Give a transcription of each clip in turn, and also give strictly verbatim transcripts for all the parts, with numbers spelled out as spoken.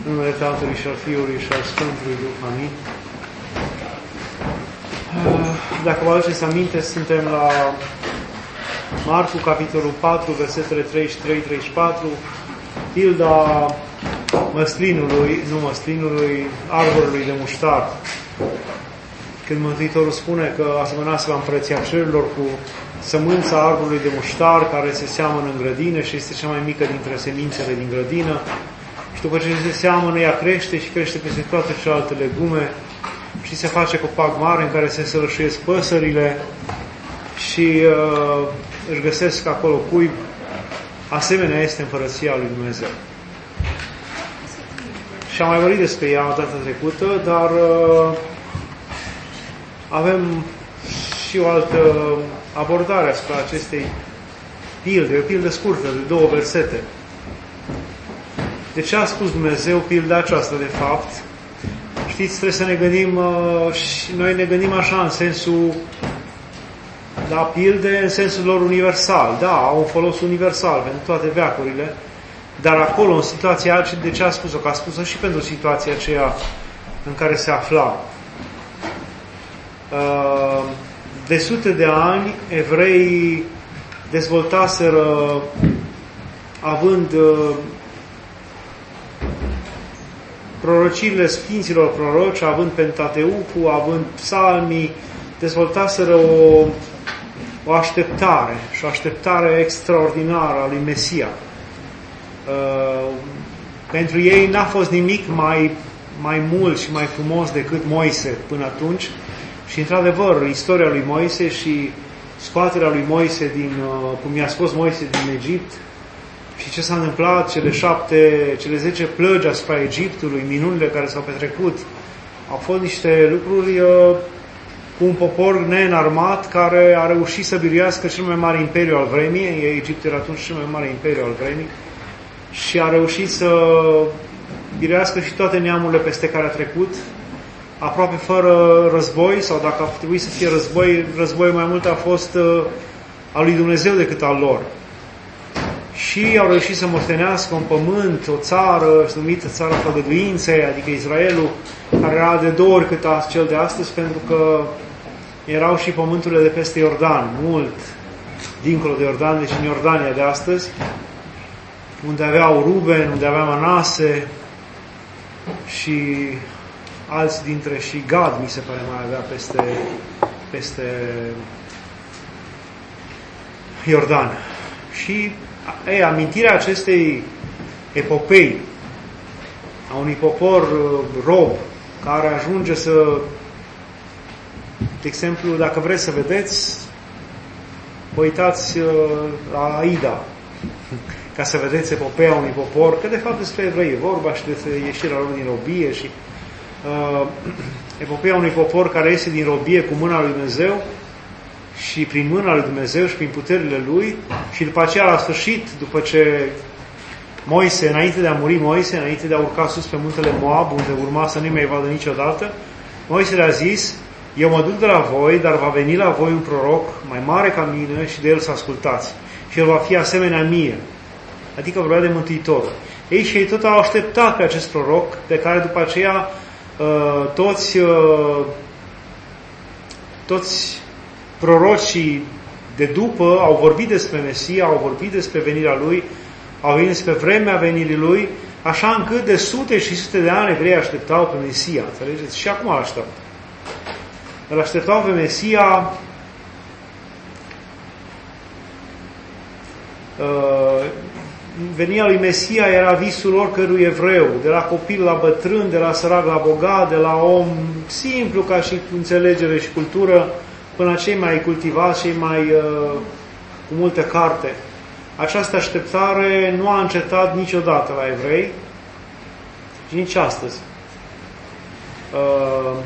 În numele Tatălui și al Fiului și al Sfântului Duh. Amin. Dacă vă aduceți aminte, suntem la Marcu, capitolul patru, versetele treizeci și trei treizeci și patru, pilda măslinului, nu măslinului, arborului de muștar. Când Mântuitorul spune că asemănați la împărăția cerurilor cu sămânța arborului de muștar care se seamănă în grădină și este cea mai mică dintre semințele din grădină. Și după ce se seamănă, ea crește și crește peste toate celelalte legume și se face copac mare în care se sălășuiesc păsările și uh, își găsesc acolo cuib. Asemenea este împărăția lui Dumnezeu. Și am mai vorbit despre ea data trecută, dar uh, avem și o altă abordare asupra acestei pilde, o pildă scurtă de două versete. De ce a spus Dumnezeu pilda aceasta, de fapt? Știți, trebuie să ne gândim, uh, și noi ne gândim așa în sensul, la pilde, în sensul lor universal. Da, au un folos universal pentru toate veacurile, dar acolo, în situația aceea, de ce a spus-o? Că a spus-o și pentru situația aceea în care se afla. Uh, de sute de ani, evreii dezvoltaseră, având uh, prorociile Sfinților Proroci, având Pentateucul, având psalmii, dezvoltaseră o, o așteptare și o așteptare extraordinară a lui Mesia. Uh, pentru ei n-a fost nimic mai, mai mult și mai frumos decât Moise până atunci și, într-adevăr, istoria lui Moise și scoaterea lui Moise din, uh, cum i-a scos Moise din Egipt, și ce s-a întâmplat, cele șapte, cele zece plăgi asupra Egiptului, minunile care s-au petrecut, au fost niște lucruri uh, cu un popor neînarmat care a reușit să biruiască cel mai mare imperiu al vremii. Egiptul era atunci cel mai mare imperiu al vremii și a reușit să biruiască și toate neamurile peste care a trecut, aproape fără război, sau dacă a trebuit să fie război, războiul mai mult a fost uh, al lui Dumnezeu decât al lor. Și au reușit să moștenească un pământ, o țară numită Țara Făgăduinței, adică Israelul, care era de două ori cât cel de astăzi, pentru că erau și pământurile de peste Iordan, mult dincolo de Iordan, deci în Iordania de astăzi, unde aveau Ruben, unde avea Manase și alți dintre, și Gad, mi se pare, mai avea peste, peste Iordan. Și ei, amintirea acestei epopei a unui popor rob care ajunge să, de exemplu, dacă vreți să vedeți, vă uitați la Aida, ca să vedeți epopeea unui popor, că de fapt despre evrei e vorba și despre ieșirea lor din robie și uh, epopeea unui popor care iese din robie cu mâna lui Dumnezeu și prin mâna lui Dumnezeu și prin puterile lui, și după aceea, la sfârșit, după ce Moise, înainte de a muri Moise, înainte de a urca sus pe muntele Moab, unde urma să nu mai vadă niciodată, Moise le-a zis: eu mă duc de la voi, dar va veni la voi un proroc mai mare ca mine și de el să ascultați. Și el va fi asemenea mie. Adică vorbea de Mântuitorul. Ei, și ei tot au așteptat pe acest proroc, pe care după aceea toți toți prorocii de după au vorbit despre Mesia, au vorbit despre venirea lui, au venit despre vremea venirii lui, așa încât de sute și sute de ani evrei așteptau pe Mesia. Înțelegeți? Și acum îl așteaptă. Îl așteptau pe Mesia uh, venirea lui Mesia era visul oricărui evreu, de la copil la bătrân, de la sărac la bogat, de la om simplu ca și cu înțelegere și cultură, până la cei mai cultivați, cei mai uh, cu multă carte. Această așteptare nu a încetat niciodată la evrei și nici astăzi. Uh,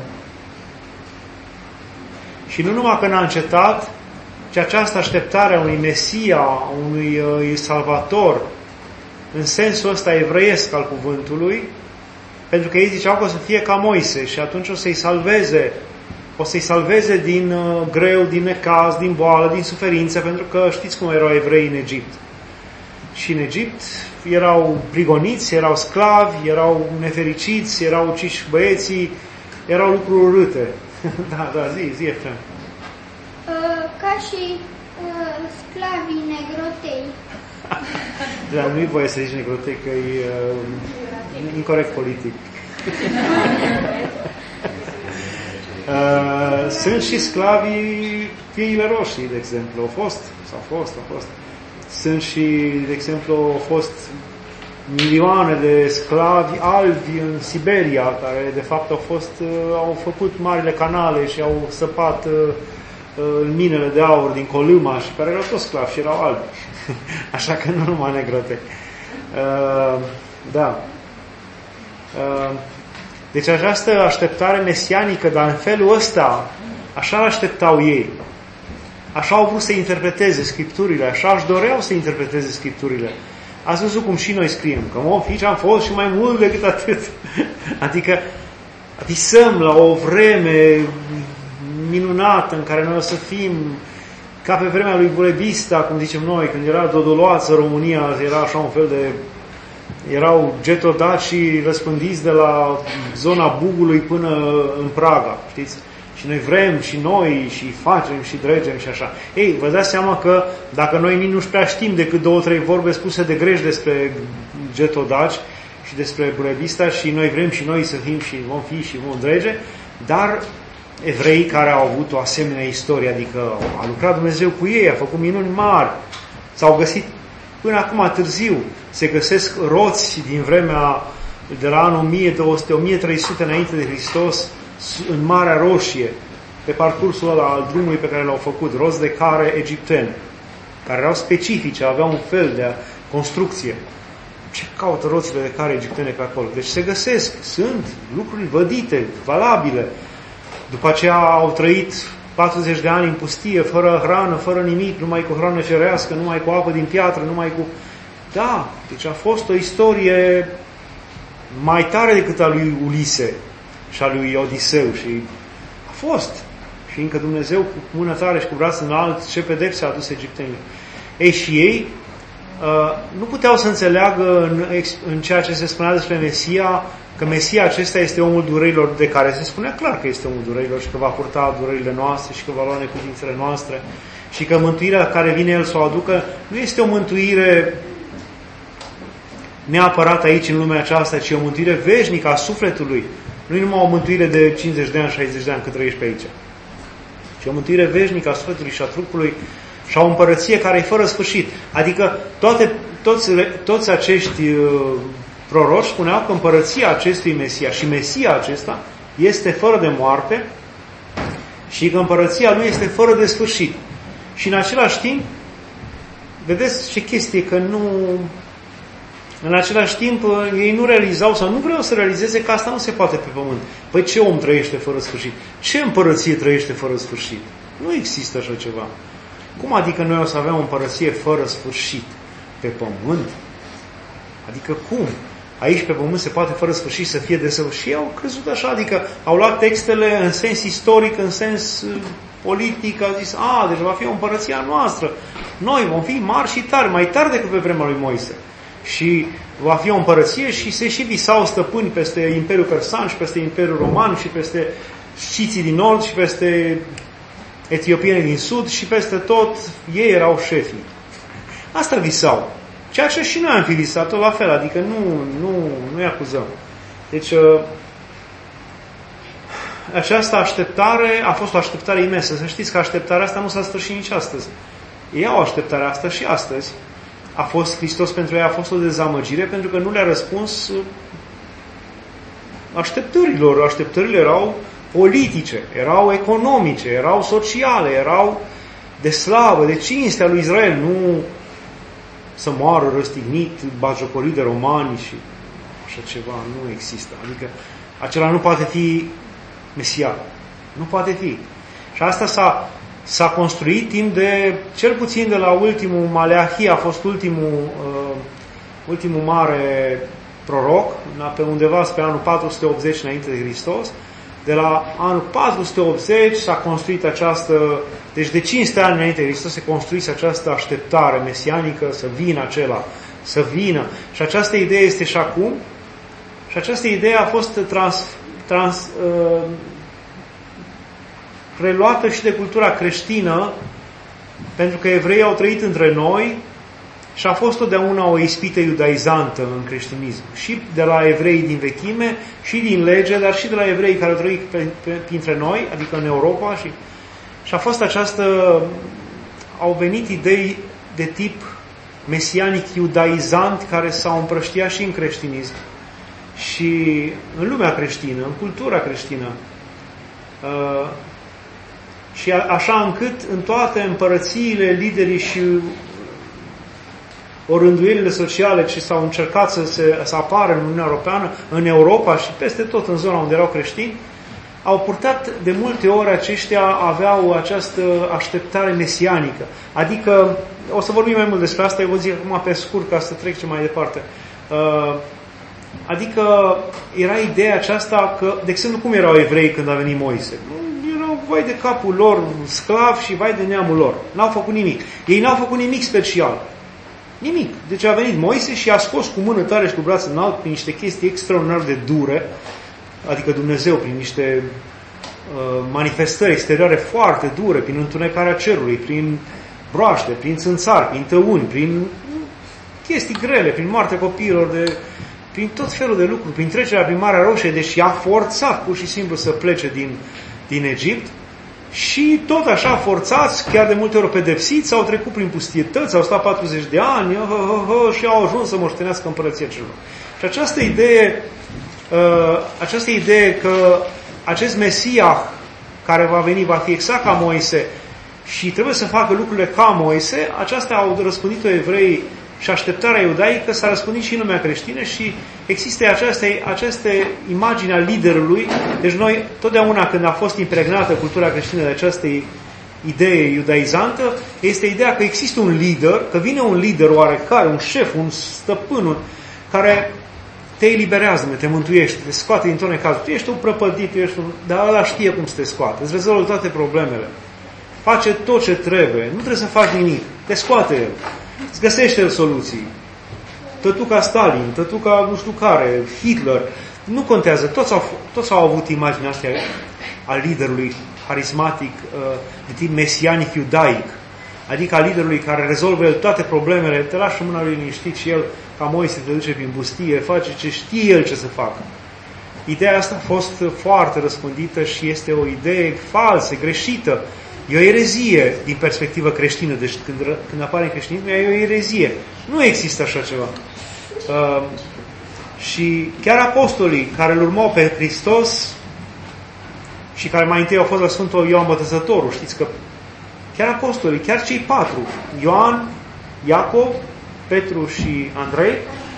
și nu numai că n-a încetat, ci această așteptare a unui Mesia, a unui uh, Salvator, în sensul ăsta evreiesc al cuvântului, pentru că ei ziceau că o să fie ca Moise și atunci o să-i salveze o să-i salveze din uh, greu, din necaz, din boală, din suferință, pentru că știți cum erau evrei în Egipt. Și în Egipt, erau prigoniți, erau sclavi, erau nefericiți, erau uciși băieții, erau lucruri urâte. Da, da, zi, zi, Efrem. Ca și uh, sclavii negrotei. Dar nu-i voie să zici negrotei, că e uh, incorect politic. uh, sunt și sclavii piile roșii, de exemplu. Au fost, s-au fost, au fost. Sunt și, de exemplu, au fost milioane de sclavi albi în Siberia, care de fapt au fost, uh, au făcut marile canale și au săpat uh, în minele de aur din Colâma și care erau toți sclavi și erau albi. Așa că nu numai negrote. Uh, da. Uh, deci această așteptare mesianică, dar în felul ăsta, așa așteptau ei. Așa au vrut să interpreteze Scripturile, așa își doreau să interpreteze Scripturile. Ați văzut cum și noi scriem, că vom fi ce am fost și mai mult decât atât. Adică visăm la o vreme minunată în care noi o să fim ca pe vremea lui Burebista, cum zicem noi, când era dodoloață România, era așa un fel de... erau getodacii răspândiți de la zona Bugului până în Praga, știți? Și noi vrem și noi și facem și dregem și așa. Ei, vă dați seama că dacă noi nici nu prea știm decât două, trei vorbe spuse de greși despre getodaci și despre Burebista și noi vrem și noi să fim și vom fi și vom drege, dar evreii care au avut o asemenea istorie, adică a lucrat Dumnezeu cu ei, a făcut minuni mari, s-au găsit până acum târziu, se găsesc roți din vremea de la anul o mie două sute - o mie trei sute înainte de Hristos în Marea Roșie, pe parcursul ăla al drumului pe care l-au făcut, roți de care egiptene, care erau specifice, aveau un fel de construcție. Ce caută roțile de care egiptene pe acolo? Deci se găsesc, sunt lucruri vădite, valabile. După aceea au trăit patruzeci de ani în pustie, fără hrană, fără nimic, numai cu hrană cerească, numai cu apă din piatră, numai cu... Da, deci a fost o istorie mai tare decât a lui Ulise și a lui Odiseu și a fost. Și încă Dumnezeu cu mână tare și cu braț înalt, ce pedepse a adus egiptenilor. Ei, și ei uh, nu puteau să înțeleagă în, în ceea ce se spunea despre Mesia, că Mesia acesta este omul durerilor, de care se spunea clar că este omul durerilor și că va purta durerile noastre și că va lua neputințele noastre și că mântuirea care vine El să o aducă nu este o mântuire neapărat aici în lumea aceasta, ci o mântuire veșnică a sufletului. Nu e numai o mântuire de cincizeci de ani, șaizeci de ani cât trăiești pe aici, ci o mântuire veșnică a sufletului și a trupului și o împărăție care e fără sfârșit. Adică toate, toți, toți acești uh, proroci spuneau că împărăția acestui Mesia și Mesia acesta este fără de moarte și că împărăția lui este fără de sfârșit. Și în același timp, vedeți ce chestie, că nu... În același timp, ei nu realizau sau nu vreau să realizeze că asta nu se poate pe pământ. Păi ce om trăiește fără sfârșit? Ce împărăție trăiește fără sfârșit? Nu există așa ceva. Cum adică noi o să avem o împărăție fără sfârșit pe pământ? Adică cum? Aici pe pământ se poate fără sfârșit să fie desăvârșit? Și au crezut așa, adică au luat textele în sens istoric, în sens politic, au zis, a, deci va fi o împărăție a noastră. Noi vom fi mari și tari, mai tari decât pe vremea lui Moise. Și va fi o împărăție și se și visau stăpâni peste Imperiul Persan și peste Imperiul Roman și peste sciții din nord și peste etiopienii din sud și peste tot ei erau șefii. Asta visau. Ceea ce și noi am fi visat-o la fel, adică nu, nu, nu-i acuzăm. Deci această așteptare a fost o așteptare imensă. Să știți că așteptarea asta nu s-a sfârșit nici astăzi. Ei au așteptarea asta și astăzi. A fost Hristos pentru ei, a fost o dezamăgire pentru că nu le-a răspuns așteptărilor. Așteptările erau politice, erau economice, erau sociale, erau de slavă, de cinstea lui Israel, nu să moară răstignit, bagiocorit de romani și așa ceva, nu există. Adică acela nu poate fi Mesia. Nu poate fi. Și asta s-a S-a construit timp de, cel puțin de la ultimul, Maleahi a fost ultimul, uh, ultimul mare proroc, pe undeva spre anul patru sute optzeci înainte de Hristos. De la anul patru sute optzeci s-a construit această, deci de cinci sute ani înainte de Hristos se construise această așteptare mesianică să vină acela să vină. Și această idee este și acum. Și această idee a fost trans, trans, uh, preluată și de cultura creștină, pentru că evreii au trăit între noi și a fost totdeauna o ispită iudaizantă în creștinism. Și de la evrei din vechime, și din lege, dar și de la evrei care au trăit printre noi, adică în Europa. Și, și a fost această... Au venit idei de tip mesianic iudaizant care s-au împrăștiat și în creștinism și în lumea creștină, în cultura creștină. Uh, și a, așa încât în toate împărățiile, liderii și orânduielile sociale ce s-au încercat să, se, să apară în Uniunea Europeană, în Europa și peste tot în zona unde erau creștini, au purtat de multe ori aceștia aveau această așteptare mesianică. Adică, o să vorbim mai mult despre asta, eu vă zic acum pe scurt ca să trec ce mai departe. Adică era ideea aceasta că, de exemplu, cum erau evrei când a venit Moise? Erau vai de capul lor, sclavi și vai de neamul lor. N-au făcut nimic. Ei n-au făcut nimic special. Nimic. Deci a venit Moise și a scos cu mână tare și cu braț înalt prin niște chestii extraordinar de dure, adică Dumnezeu prin niște uh, manifestări exterioare foarte dure, prin întunecarea cerului, prin broaște, prin țânțari, prin tăuni, prin chestii grele, prin moartea copiilor, de, prin tot felul de lucruri, prin trecerea prin Marea Roșie, deci i-a forțat pur și simplu să plece din, din Egipt și tot așa forțați, chiar de multe ori pedepsiți, au trecut prin pustietăți, au stat patruzeci de ani uh, uh, uh, și au ajuns să moștenească împărăția celor. Și această idee Uh, această idee că acest Mesia care va veni va fi exact ca Moise și trebuie să facă lucrurile ca Moise, aceasta au răspândit-o evrei și așteptarea iudaică s-a răspândit și în lumea creștină și există aceste, aceste imagini a liderului. Deci noi, totdeauna când a fost impregnată cultura creștină de această idee iudaizantă, este ideea că există un lider, că vine un lider oarecare, un șef, un stăpân, un, care te eliberează, te mântuiește, te scoate din tot necazul. Tu ești un prăpădit, tu ești un... dar ăla știe cum să te scoate. Îți rezolvă toate problemele. Face tot ce trebuie. Nu trebuie să faci nimic. Te scoate el. Îți găsește el soluții. Tătuca Stalin, tătuca nu știu care, Hitler. Nu contează. Toți au, toți au avut imaginea asta a liderului harismatic, de tip mesianic iudaic. Adică a liderului care rezolvă el toate problemele, te lași în mâna lui liniștit și el, ca Moise, te duce prin pustie, face ce știe el ce să facă. Ideea asta a fost foarte răspândită și este o idee falsă, greșită. E o erezie din perspectivă creștină. Deci când, când apare în creștinism, e o erezie. Nu există așa ceva. Uh, și chiar apostolii care îl urmau pe Hristos și care mai întâi au fost la Sfântul Ioan Botezătorul, știți că chiar apostolii, chiar cei patru, Ioan, Iacov, Petru și Andrei,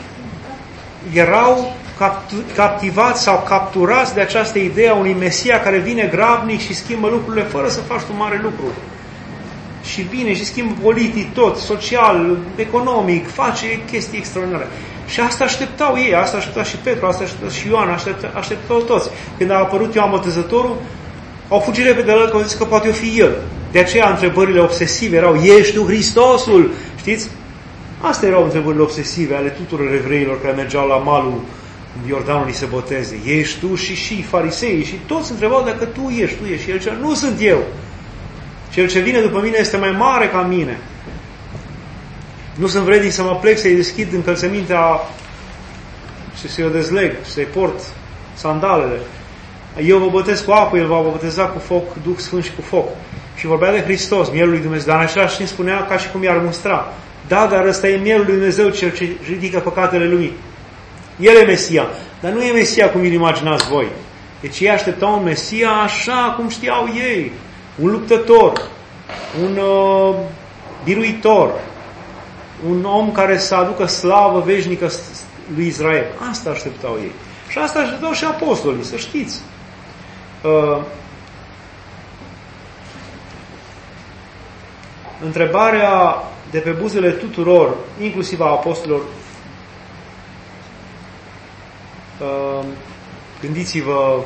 erau captivați sau capturați de această idee a unui Mesia care vine grabnic și schimbă lucrurile fără să faci tu mare lucru. Și vine și schimbă politic tot, social, economic, face chestii extraordinare. Și asta așteptau ei, asta aștepta și Petru, asta aștepta și Ioan, aștepta, așteptau toți. Când a apărut Ioan Botezătorul, au fugit repede la el că au zis că poate o fi el. De aceea întrebările obsesive erau, ești tu Hristosul? Știți? Astea erau întrebările obsesive ale tuturor evreilor care mergeau la malul Iordanului să boteze. Ești tu? Și și farisei și toți întrebau dacă tu ești, tu ești. Și el zicea, nu sunt eu. Cel ce vine după mine este mai mare ca mine. Nu sunt vrednic să mă plec, să-i deschid încălțămintea și să-i o dezleg, să-i port sandalele. Eu vă botez cu apă, el va boteza cu foc, Duh Sfânt și cu foc. Și vorbea de Hristos, mielul lui Dumnezeu, dar în același timp spunea ca și cum i-ar mustra. Da, dar ăsta e mielul lui Dumnezeu cel ce ridică păcatele lumii. El e Mesia, dar nu e Mesia cum îl imaginați voi. Deci ei așteptau un Mesia așa cum știau ei. Un luptător, un uh, biruitor, un om care să aducă slavă veșnică lui Israel. Asta așteptau ei. Și asta așteptau și apostolii, să știți. Uh, întrebarea de pe buzele tuturor, inclusiv a apostolilor, uh, gândiți-vă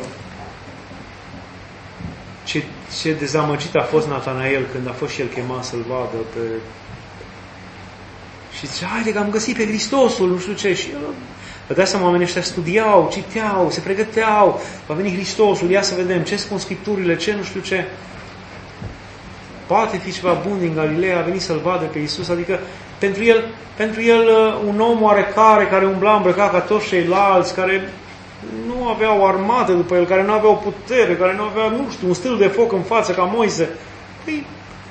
ce, ce dezamăgit a fost Natanael când a fost și el chemat să-l vadă pe... Și zice, haide că am găsit pe Hristosul, nu știu ce. Și el, vă dați seama, oamenii ăștia studiau, citeau, se pregăteau, va veni Hristosul, ia să vedem ce spun Scripturile, ce nu știu ce. Poate fi ceva bun din Galileea, a venit să-L vadă pe Iisus, adică pentru el, pentru el un om oarecare care umbla îmbrăcat ca toți ceilalți, care nu avea o armată după el, care nu avea o putere, care nu avea, nu știu, un stâlp de foc în față ca Moise. Păi,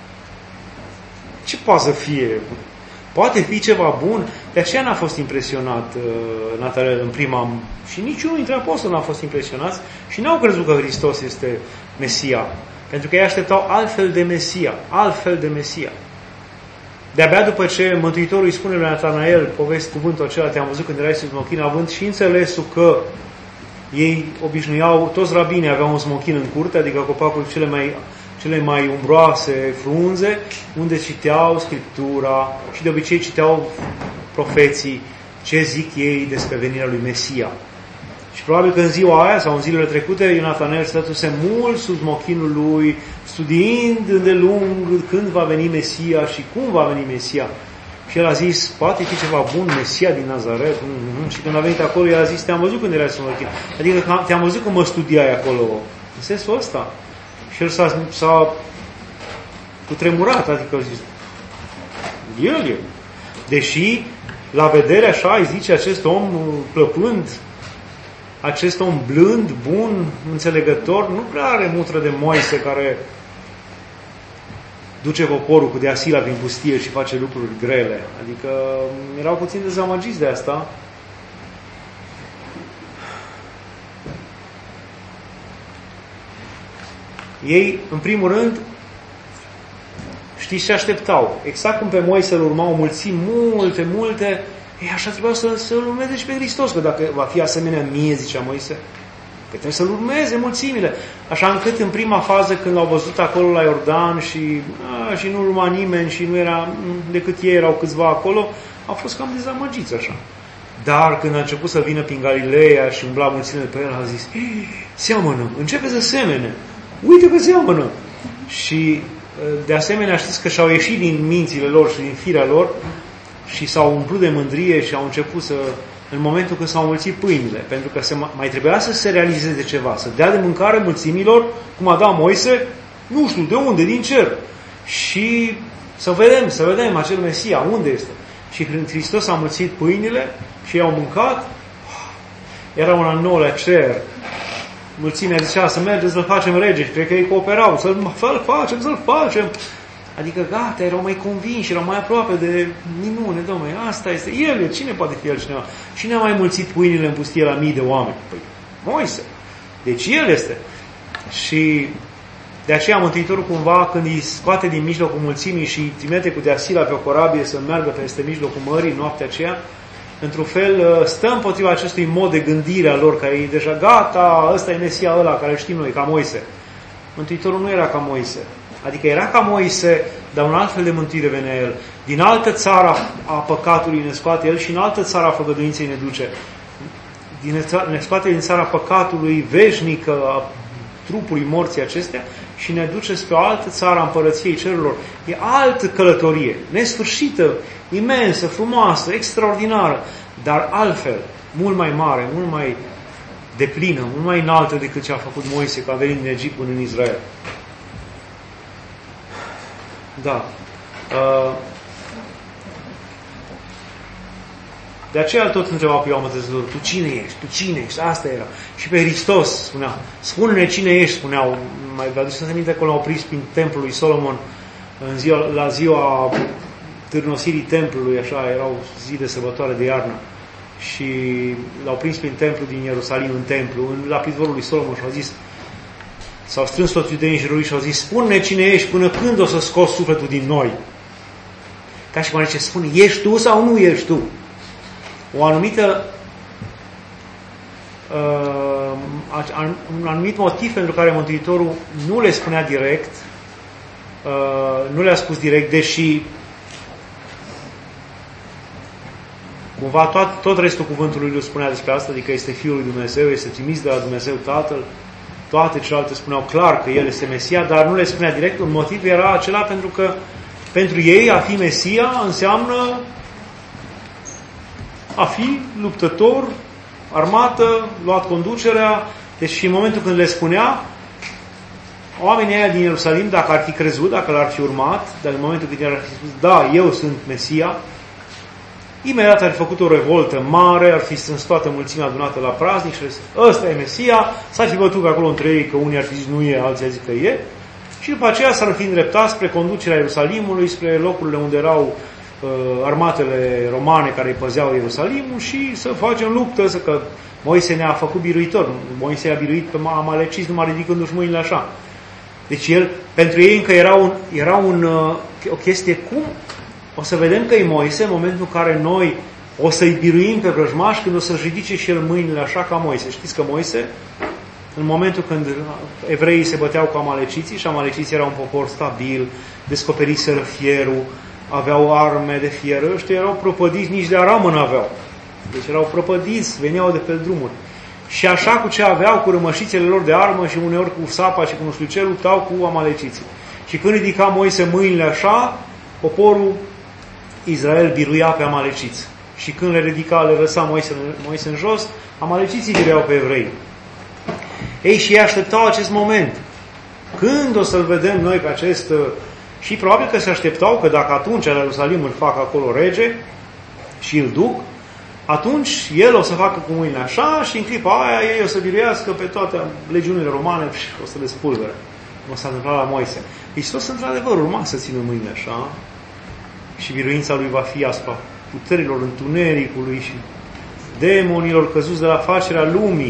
ce poate să fie? Poate fi ceva bun? De aceea n-a fost impresionat uh, Natanel în prima... Și niciunul dintre apostoli n-a fost impresionați și n-au crezut că Hristos este Mesia. Pentru că ei așteptau altfel de Mesia. Altfel de Mesia. De-abia după ce Mântuitorul îi spune lui Natanael, povesti cuvântul acela, te-am văzut când erai sub smochin, având și înțelesul că ei obișnuiau, toți rabinii aveau un smochin în curte, adică copacul cele mai, cele mai umbroase frunze, unde citeau Scriptura și de obicei citeau profeții ce zic ei despre venirea lui Mesia. Și probabil că în ziua aia sau în zilele trecute, Natanael stătuse mult sub smochinul lui, studiind îndelung când va veni Mesia și cum va veni Mesia. Și el a zis, poate fi ceva bun, Mesia din Nazaret. Mm-hmm. Și când a venit acolo, el a zis, te-am văzut când erai sub smochin. Adică te-am văzut când mă studiai acolo. În sensul ăsta. Și el s-a, s-a cutremurat, adică a zis, el e. Deși, la vedere așa, îi zice acest om plăpând, acest om blând, bun, înțelegător, nu prea are mutră de Moise care duce poporul cu deasila prin pustie și face lucruri grele. Adică erau puțin dezamăgiți de asta. Ei, în primul rând, știți ce așteptau? Exact cum pe Moise îl urmau mulțimi multe, multe, ei, așa trebuia să, să-L urmeze și pe Hristos, că dacă va fi asemenea mie, zicea Moise, că trebuie să-L urmeze mulțimile. Așa încât în prima fază, când l-au văzut acolo la Iordan și, a, și nu urma nimeni și nu era, decât ei erau câțiva acolo, au fost cam dezamăgiți așa. Dar când a început să vină prin Galileea și umbla mulțimile pe el, a zis, seamănă, începe să semene, uite că seamănă. Și de asemenea știți că și-au ieșit din mințile lor și din firea lor și s-au umplut de mândrie și au început să, în momentul când s-au mulțit pâinile, pentru că se mai trebuia să se realizeze ceva, să dea de mâncare mulțimilor, cum a dat Moise, nu știu de unde, din cer. Și să vedem, să vedem acel Mesia, unde este. Și când Hristos a mulțit pâinile și i-au mâncat, era un al nouălea cer. Mulțimea zicea să mergem să-L facem rege și cred că ei cooperau, să-L facem, să-L facem. Adică gata, erau mai convinși, erau mai aproape de minune, Dom'le, asta este, El, cine poate fi altcineva? Cine a mai mulțit pâinile în pustie la mii de oameni? Păi, Moise. Deci El este. Și de aceea Mântuitorul cumva, când îi scoate din mijlocul mulțimii și îi trimite cu deasila pe o corabie să meargă peste mijlocul mării noaptea aceea, într-un fel stă împotriva acestui mod de gândire a lor, care e deja gata, ăsta e Mesia ăla, care știm noi, ca Moise. Mântuitorul nu era ca Moise. Adică era ca Moise, dar un alt fel de mântuire venea El. Din altă țară a păcatului ne scoate El și în altă țară a făgăduinței ne duce. Din, ne scoate din țara păcatului veșnică, a trupului morții acestea și ne duce spre o altă țară a împărăției cerurilor. E altă călătorie, nesfârșită, imensă, frumoasă, extraordinară, dar altfel, mult mai mare, mult mai deplină, mult mai înaltă decât ce a făcut Moise, că a venit din Egipt până în Israel. Da. De aceea tot întreba pe Ioan Botezătorul, tu cine ești? Tu cine ești? Asta era. Și pe Hristos spunea, spune-ne cine ești, spuneau. Mai vă aduceți aminte că l-au oprit prin templul lui Solomon în ziua, la ziua târnosirii templului, așa, erau zi de sărbătoare de iarnă. Și l-au prins prin templu din Ierusalim, în templu, în, la pridvorul lui Solomon și au zis, s-au strâns toți iudeii în jurul lui și au zis, spune-ne cine ești, până când o să scoți sufletul din noi? Ca și cum zice, spune, ești tu sau nu ești tu? O anumită uh, un anumit motiv pentru care Mântuitorul nu le spunea direct, uh, nu le-a spus direct, deși cumva tot, tot restul cuvântului lui spunea despre asta, adică este Fiul lui Dumnezeu, este trimis de la Dumnezeu Tatăl, toate celelalte spuneau clar că El este Mesia, dar nu le spunea direct. Un motiv era acela pentru că pentru ei a fi Mesia înseamnă a fi luptător, armată, luat conducerea. Deci și în momentul când le spunea, oamenii aia din Ierusalim, dacă ar fi crezut, dacă l-ar fi urmat, dar în momentul când ar fi spus, da, eu sunt Mesia, imediat ar fi făcut o revoltă mare, ar fi strâns toată mulțimea adunată la praznic și ar fi zis, ăsta e Mesia, s-ar fi bătut pe acolo între ei, că unii ar fi zis nu e, alții ar zis că e, și după aceea s-ar fi îndreptat spre conducerea Ierusalimului, spre locurile unde erau uh, armatele romane care îi păzeau Ierusalimul și să facem luptă, să că Moise ne-a făcut biruitor. Moise a biruit pe amaleciți numai ridicându-și mâinile așa. Deci el, pentru ei încă era, un, era un, o chestie cum o să vedem că e Moise în momentul în care noi o să-i biruim pe vrăjmași când o să-și ridice și el mâinile așa ca Moise. Știți că Moise, în momentul când evreii se băteau cu amaleciții și amaleciții erau un popor stabil, descoperiseră fierul, aveau arme de fier, ăștia erau prăpădiți, nici de aramă n-aveau. Deci erau prăpădiți, veneau de pe drumuri. Și așa cu ce aveau, cu rămășițele lor de armă și uneori cu sapa și cu nu știu ce, luptau cu amaleciții. Și când ridica Moise mâinile așa, poporul Israel biruia pe amaleciți. Și când le ridica, le lăsa Moise, Moise în jos, amaleciții biruiau pe evrei. Ei, și ei așteptau acest moment. Când o să-l vedem noi pe acest... Și probabil că se așteptau că dacă atunci la Ierusalim îl fac acolo rege și îl duc, atunci el o să facă cu mâinile așa și în clipa aia ei o să biruiască pe toate legiunile romane și o să le spulbere. O să întâmpla la Moise. Hristos, într-adevăr, urma să țină mâinile așa și biruința lui va fi asupra puterilor întunericului și demonilor căzuți de la facerea lumii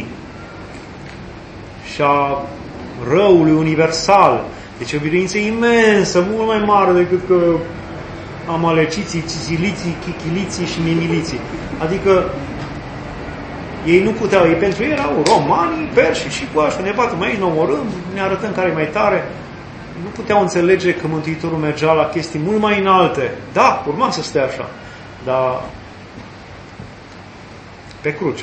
și a răului universal. Deci o biruință imensă, mult mai mare decât că amaleciții, ciziliții, chichiliții și mimiliții. Adică ei nu puteau, ei pentru ei erau romanii, perși și cu așa, ne batem aici, ne omorâm, ne arătăm care e mai tare. Nu puteau înțelege că Mântuitorul mergea la chestii mult mai înalte. Da, urma să stea așa, dar pe cruce.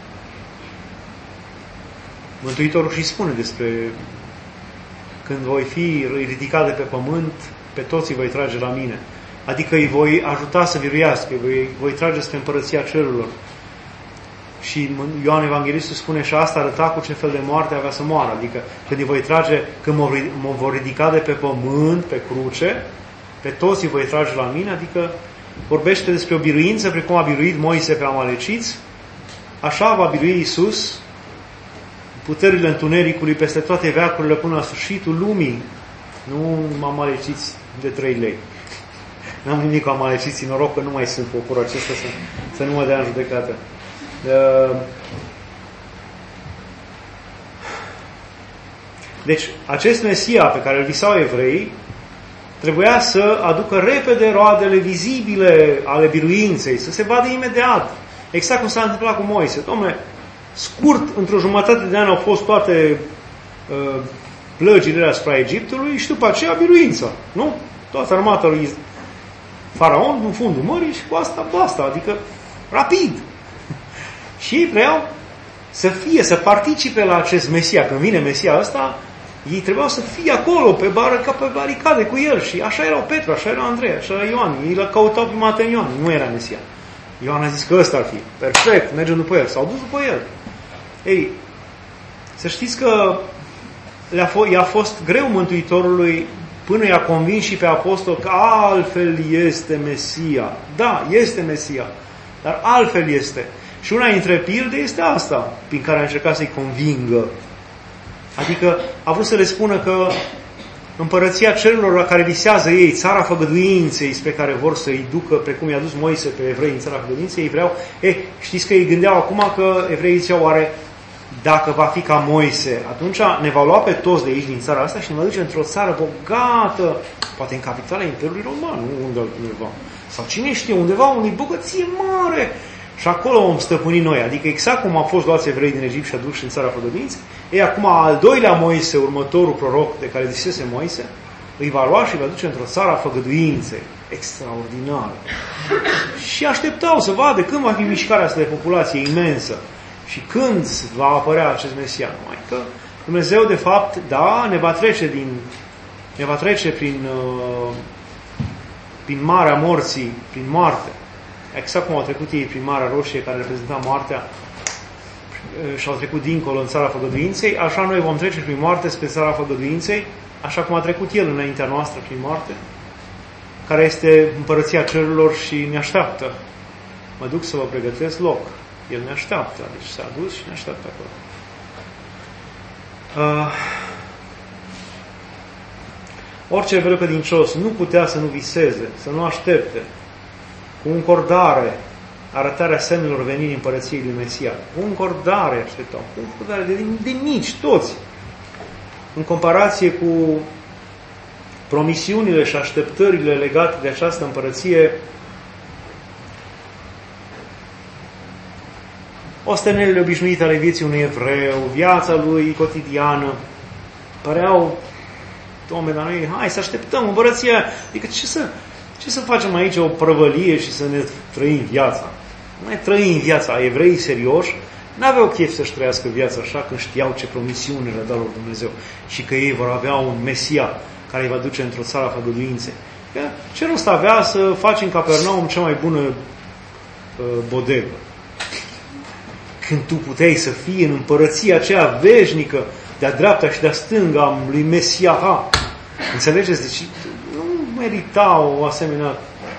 Mântuitorul și spune despre când voi fi ridicat de pe pământ, pe toți îi voi trage la mine. Adică îi voi ajuta să biruiască, îi voi, voi trage spre împărăția cerurilor. Și Ioan Evanghelistul spune și asta arăta cu ce fel de moarte avea să moară. Adică când îi voi trage, când mă, mă vor ridica de pe pământ, pe cruce, pe toți îi voi trage la mine, adică vorbește despre o biruință, precum a biruit Moise pe amaleciți, așa va birui Iisus puterile întunericului peste toate veacurile până la sfârșitul lumii. Nu amaleciți de trei lei. N-am nimic cu amaleciții, noroc că nu mai sunt poporul acesta să, să nu mă dea în judecată. Deci, acest Mesia pe care îl visau evreii trebuia să aducă repede roadele vizibile ale biruinței, să se vadă imediat. Exact cum s-a întâmplat cu Moise. Dom'le, scurt, într-o jumătate de an au fost toate uh, plăgile asupra Egiptului și după aceea biruința. Nu? Toată armata lui Faraon în fundul mării și cu asta basta. Adică, rapid. Și ei vreau să fie, să participe la acest Mesia. Când vine Mesia ăsta, ei trebuiau să fie acolo, pe bară, ca pe baricade cu el. Și așa erau Petru, așa era Andrei, așa era Ioan. Ei l căutau prima dată în Ioan. Nu era Mesia. Ioan a zis că ăsta ar fi. Perfect, mergem după el. S-au dus după el. Ei, să știți că le-a fost, i-a fost greu Mântuitorului până i-a convins și pe apostol că altfel este Mesia. Da, este Mesia, dar altfel este. Și una dintre pilde este asta, prin care a încercat să-i convingă. Adică a vrut să le spună că împărăția cerurilor la care visează ei, țara făgăduinței spre care vor să-i ducă, precum i-a dus Moise pe evrei în țara făgăduinței, ei vreau... E, știți că ei gândeau acum că evreii ziceau, oare dacă va fi ca Moise, atunci ne va lua pe toți de aici din țara asta și ne va duce într-o țară bogată, poate în capitala Imperiului Roman, nu unde undeva. Sau cine știe, undeva unde bogăție mare. Și acolo vom stăpâni noi. Adică exact cum au fost luați evrei din Egipt și aduși în țara făgăduinței, ei acum al doilea Moise, următorul proroc de care zisese Moise, îi va lua și îi va duce într-o țară a făgăduinței. Extraordinar. Și așteptau să vadă când va fi mișcarea asta de populație imensă și când va apărea acest Mesia. Numai că Dumnezeu, de fapt, da, ne va trece din, ne va trece prin, uh, prin marea morții, prin moarte. exact cum au trecut ei prin Marea Roșie, care reprezenta moartea, și au trecut dincolo în țara făgăduinței, așa noi vom trece prin moarte spre țara făgăduinței, așa cum a trecut El înaintea noastră prin moarte, care este împărăția cerurilor și ne așteaptă. Mă duc să vă pregătesc loc. El ne așteaptă, deci s-a dus și ne așteaptă acolo. Uh, orice evreu credincios nu putea să nu viseze, să nu aștepte, cu încordare, arătarea semnelor venirii împărăției lui Mesia. Cu încordare așteptau, cu încordare de, de mici, toți. În comparație cu promisiunile și așteptările legate de această împărăție, ostenelile obișnuite ale vieții unui evreu, viața lui cotidiană, păreau, Doamne, dar noi, hai să așteptăm împărăția. Adică ce să, ce să facem aici o prăvălie și să ne trăim viața? Noi trăim viața. Evreii serioși n-aveau chef să-și trăiască viața așa când știau ce promisiune le dă lor Dumnezeu și că ei vor avea un Mesia care îi va duce într-o țară a făgăduinței. Ce rost avea să faci în Capernaum cea mai bună uh, bodegă? Când tu puteai să fii în împărăția aceea veșnică de-a dreapta și de-a stânga a lui Mesia. Ha. Înțelegeți? Deci nu merita o asemenea...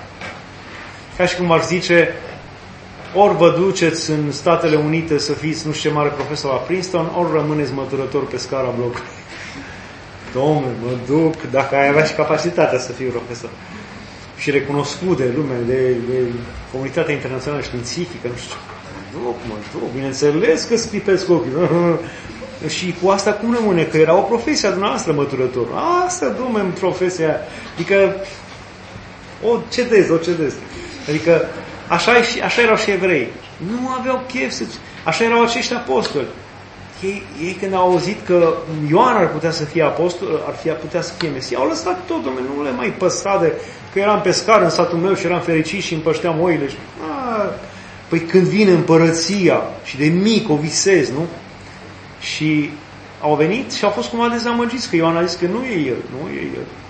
Ca și cum ar zice, ori vă duceți în Statele Unite să fiți nu știu ce mare profesor la Princeton, ori rămâneți măturător pe scara blocului. Dom'le, mă duc, dacă ai avea și capacitatea să fii profesor. Și recunoscut de lume, de, de comunitatea internațională științifică, nu știu. Duc, mă duc, bineînțeles că sclipesc ochii. Și cu asta cum rămâne? Că era o profesie a dumneavoastră, măturător. Asta, dom'le, profesia. Adică, o cedez, o cedez. Adică, așa, așa erau și evrei. Nu aveau chef să... Așa erau acești apostoli. Ei, ei când au auzit că Ioan ar putea să fie apostol, ar fi, putea să fie Mesia, au lăsat tot, dom'le, nu le mai păstra de că eram pescar în satul meu și eram fericit și împășteam oile. Și, a, păi când vine împărăția și de mic o visez, nu? Și au venit și au fost cumva dezamăgiți că Ioan a zis că nu e el, nu e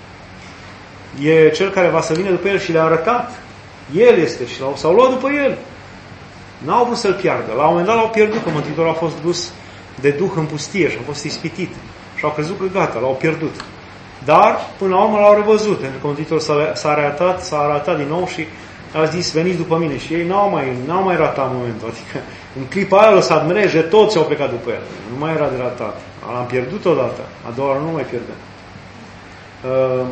el. E cel care va să vină după el și le-a arătat. El este și s-au luat după el. N-au vrut să-l piardă. La un moment dat l-au pierdut, că Mântuitorul a fost dus de duh în pustie și a fost ispitit. Și au crezut că gata, l-au pierdut. Dar, până la urmă, l-au revăzut. Pentru că Mântuitorul s-a, s-a arătat, s-a arătat din nou și a zis, veniți după mine. Și ei n-au mai, n-au mai ratat momentul. Adică, în clipa aia lăsat mreje, toți au plecat după el. Nu mai era de ratat. L-am pierdut odată. A doua oară nu mai pierdem. Uh,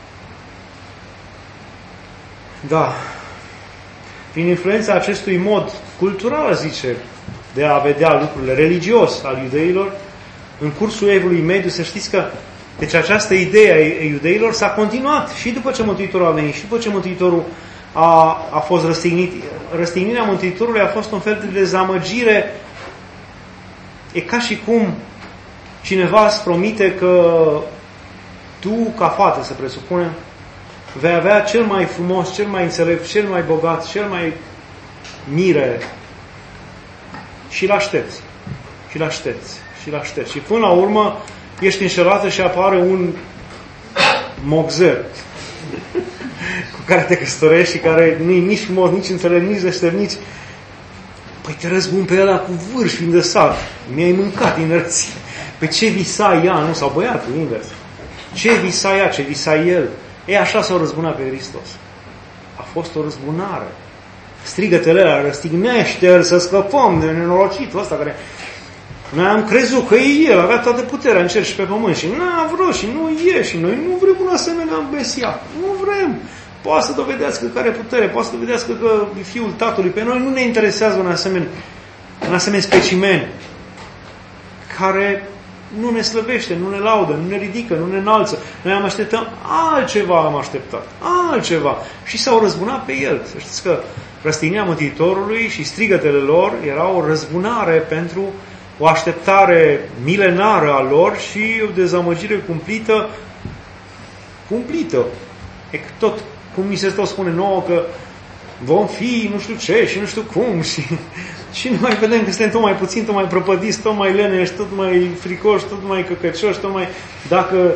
da. Prin influența acestui mod cultural, zice, de a vedea lucrurile religios al iudeilor, în cursul evului mediu, să știți că deci această idee a iudeilor s-a continuat și după ce Mântuitorul a venit și după ce Mântuitorul a, a fost răstignit. Răstignirea Mântuitorului a fost un fel de dezamăgire. E ca și cum cineva îți promite că tu, ca fată, să presupunem, vei avea cel mai frumos, cel mai înțelept, cel mai bogat, cel mai mire și l-aștepți. Și l-aștepți. Și l-aștepți. Și până la urmă ești înșelată și apare un mogzer cu care te căsătorești și care nu-i nici frumos, nici înțelept, nici deștept, nici... Păi te răzbun pe ăla cu vârf fiind de sat. Mi-ai mâncat inerție. Pe ce visa ea, nu? Sau băiatul, invers. Ce visa ea, ce visa el. E așa s-au răzbunat pe Hristos. A fost o răzbunare. Strigătele alea, răstignește-l să scăpăm de nenorocitul ăsta care... Noi am crezut că e el, avea toată puterea în cer și pe pământ și n-a vrut și nu e și noi nu vrem un asemenea Mesia. Nu vrem. Poate să dovedească că are putere, poate să dovedească că e Fiul Tatălui. Pe noi nu ne interesează un asemenea, un asemenea specimen care nu ne slăvește, nu ne laudă, nu ne ridică, nu ne înalță. Noi am așteptat altceva, am așteptat, altceva. Și s-au răzbunat pe el. Să știți că răstignirea Mântuitorului și strigătele lor era o răzbunare pentru o așteptare milenară a lor și o dezamăgire cumplită, cumplită. E tot, cum mi se tot spune nouă că vom fi nu știu ce și nu știu cum și, și noi vedem că suntem tot mai puțin, tot mai prăpădiți, tot mai leneși, tot mai fricoși, tot mai căcăcioși, tot mai... Dacă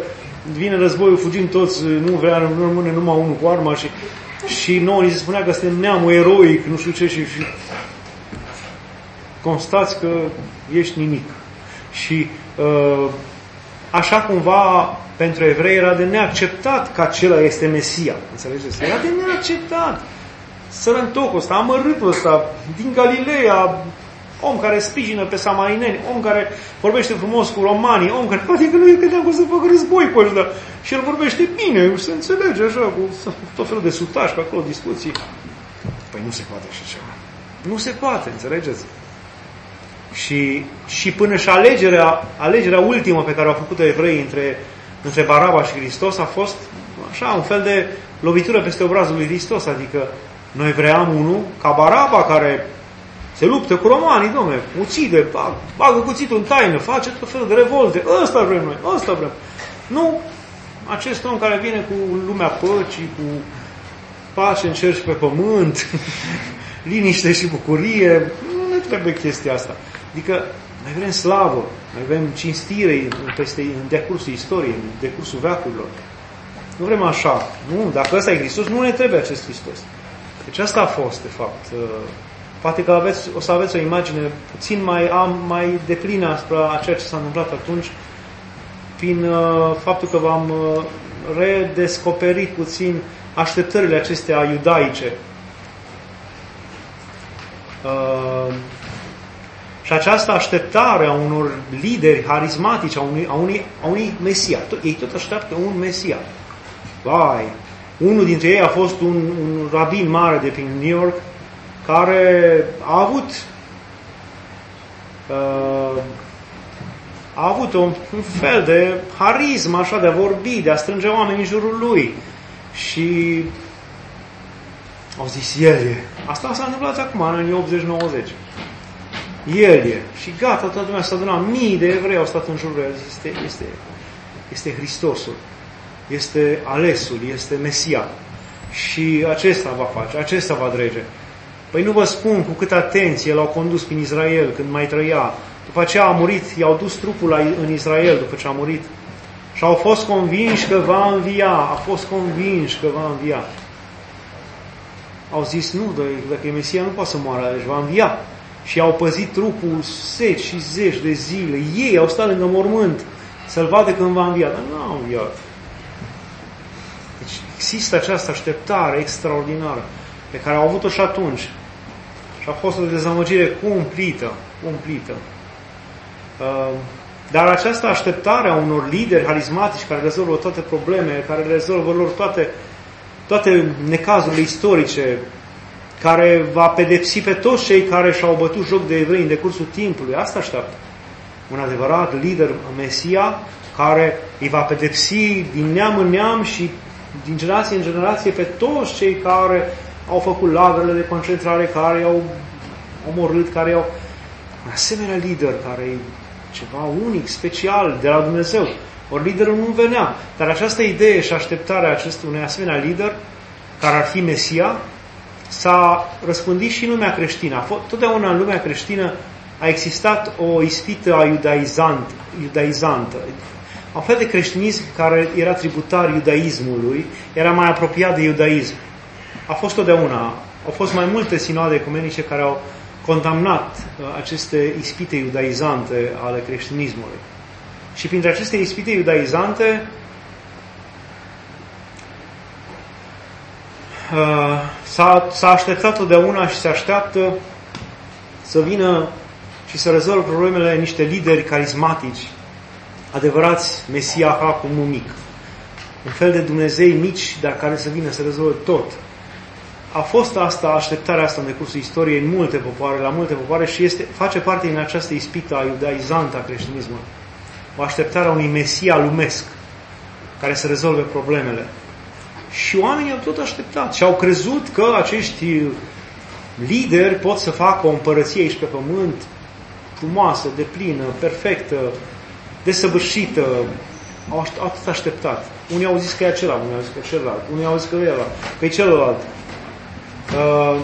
vine războiul, fugim toți, nu vrea, nu rămâne numai unul cu arma și, și nouă ni se spunea că suntem neamul eroic, nu știu ce, și, și constați că ești nimic. Și uh, așa cumva pentru evrei era de neacceptat că acela este Mesia. Înțelegeți? Era de neacceptat. Sărăntocul ăsta, amărâtul ăsta, din Galileea, om care sprijină pe samarineni, om care vorbește frumos cu romanii, om care poate că nu-i credeam că o să facă război cu ăștia. Și el vorbește bine, se înțelege așa, cu tot felul de sutași pe acolo, discuții. Păi nu se poate așa ceva. Nu se poate, înțelegeți? Și, și până și alegerea, alegerea ultimă pe care au făcut-o evreii între, între Baraba și Hristos a fost așa, un fel de lovitură peste obrazul lui Hristos. Adică noi vreau unul ca Baraba, care se luptă cu romanii, dom'le, ucide, bag, bagă cuțitul în taină, face tot felul de revolte. Ăsta vrem noi, ăsta vrem. Nu acest om care vine cu lumea păcii, cu pace în cer și pe pământ, liniște și bucurie. Nu ne trebuie chestia asta. Adică noi vrem slavă, noi vrem cinstire peste, în decursul istoriei, în decursul veacurilor. Nu vrem așa. Nu, dacă ăsta e Hristos, nu ne trebuie acest Hristos. Deci asta a fost, de fapt. Poate că aveți, o să aveți o imagine puțin mai, am, mai deplină asupra a ceea ce s-a întâmplat atunci, prin uh, faptul că v-am uh, redescoperit puțin așteptările acestea iudaice. Uh, și această așteptare a unor lideri harismatici, a unui, a unui, a unui Mesia. Ei tot așteaptă un Mesia. Vai! Unul dintre ei a fost un, un rabin mare de prin New York, care a avut uh, a avut un, un fel de harism așa de a vorbi, de a strânge oameni în jurul lui. Și au zis, el e. Asta s-a întâmplat acum, în anii optzeci nouăzeci. El e. Și gata, toată lumea s-a adunat. Mii de evrei au stat în jurul lui. Este, este, este Hristosul. Este alesul, este Mesia. Și acesta va face, acesta va drege. Păi nu vă spun cu câtă atenție l-au condus prin Israel când mai trăia. După aceea a murit, i-au dus trupul în Israel după ce a murit. Și au fost convinși că va învia. A fost convinși că va învia. Au zis, nu, dacă e Mesia nu poate să moară, deci va învia. Și au păzit trupul zeci și zeci de zile. Ei au stat lângă mormânt să-l vadă când va învia. Dar nu au înviat. Deci există această așteptare extraordinară pe care au avut-o și atunci. Și a fost o dezamăgire cumplită, cumplită. Dar această așteptare a unor lideri harismatici care rezolvă toate problemele, care rezolvă lor toate, toate necazurile istorice, care va pedepsi pe toți cei care și-au bătut joc de evrei în decursul timpului, asta așteaptă. Un adevărat lider, Mesia, care îi va pedepsi din neam în neam și din generație în generație pe toți cei care au făcut lagărele de concentrare, care i-au omorât, care i-au... Un asemenea lider care e ceva unic, special, de la Dumnezeu. Ori liderul nu venea. Dar această idee și așteptarea acestui unui asemenea lider, care ar fi Mesia, s-a răspândit și în lumea creștină. Totdeauna în lumea creștină a existat o ispită a iudaizant, iudaizantă. Un fel de creștinism care era tributar iudaismului, era mai apropiat de iudaism. A fost totdeauna. Au fost mai multe sinoade ecumenice care au condamnat aceste ispite iudaizante ale creștinismului. Și printre aceste ispite iudaizante s-a, s-a așteptat totdeauna și se așteaptă să vină și să rezolvă problemele niște lideri carismatici, adevărați Mesiaha cu un mic. Un fel de Dumnezei mici, dar care să vină să rezolve tot. A fost asta, așteptarea asta în decursul istoriei în multe popoare, la multe popoare și este, face parte din această ispită a iudaizantă a creștinismului. O așteptare a unui Mesia lumesc care să rezolve problemele. Și oamenii au tot așteptat și au crezut că acești lideri pot să facă o împărăție aici pe pământ frumoasă, deplină, perfectă, desăvârșită. Au tot așteptat. Unii au zis că e acela, unii au zis că e celălalt, unii au zis că e ăla, că e celălalt. Uh,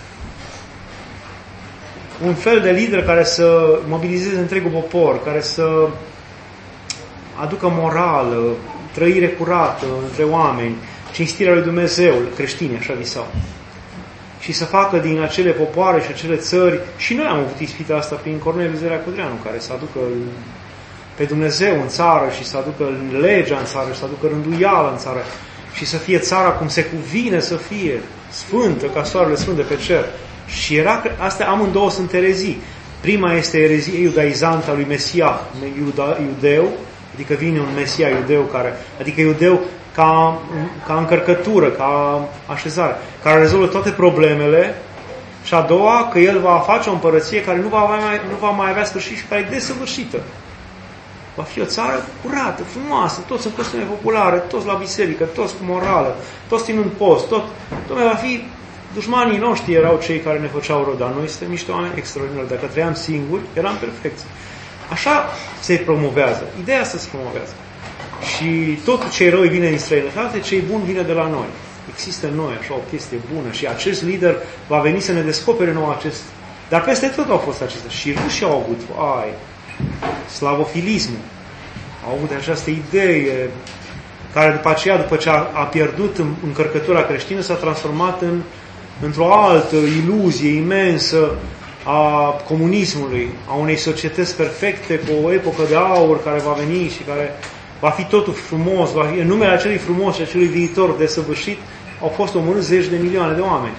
un fel de lider care să mobilizeze întregul popor, care să aducă morală, trăire curată între oameni, cinstirea lui Dumnezeu, creștini, așa visau. Și să facă din acele popoare și acele țări, și noi am avut ispita asta prin Corneliu Zerea Codreanu, care să aducă pe Dumnezeu în țară și să aducă legea în țară și să aducă rânduială în țară și să fie țara cum se cuvine să fie, sfântă, ca soarele sfânt de pe cer. Și era, astea amândouă sunt erezii. Prima este erezie iudaizantă a lui Mesia, iuda, iudeu, adică vine un Mesia iudeu, care, adică iudeu ca, ca încărcătură, ca așezare, care rezolvă toate problemele. Și a doua, că el va face o împărăție care nu va mai, nu va mai avea sfârșit și care e desăvârșită. Va fi o țară curată, frumoasă, toți în costume populare, toți la biserică, toți cu morală, toți ținând post, tot. Dom'le, va fi, dușmanii noștri erau cei care ne făceau rău, dar noi suntem niște oameni extraordinari. Dacă trăiam singuri, eram perfecți. Așa se promovează. Ideea asta se promovează. Și totul ce e rău vine din străinătate, ce e bun vine de la noi. Există în noi așa o chestie bună și acest lider va veni să ne descopere nou acest. Dar peste tot au fost acestea. Și rușii au avut, ai, slavofilismul. Au avut această idee care după aceea, după ce a, a pierdut încărcătura creștină, s-a transformat în, într-o altă iluzie imensă a comunismului, a unei societăți perfecte, cu o epocă de aur care va veni și care va fi totul frumos, va fi, în numele acelui frumos și acelui viitor desăvârșit, au fost omorâți zeci de milioane de oameni.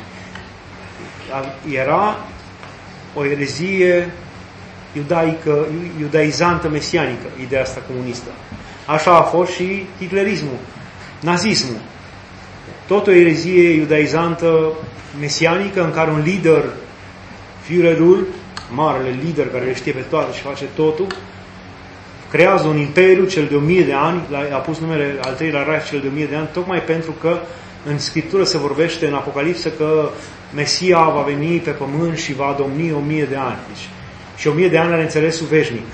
Era o erezie iudaică, iudaizantă, mesianică, ideea asta comunistă. Așa a fost și hitlerismul, nazismul. Tot o erezie iudaizantă, mesianică, în care un lider, Führerul, marele lider care le știe pe toate și face totul, creează un imperiu, cel de o mie de ani, a pus numele al treilea Reich, cel de o mie de ani, tocmai pentru că în Scriptură se vorbește în Apocalipsă că Mesia va veni pe pământ și va domni o mie de ani. Deci, și o mie de ani are înțelesul veșnic.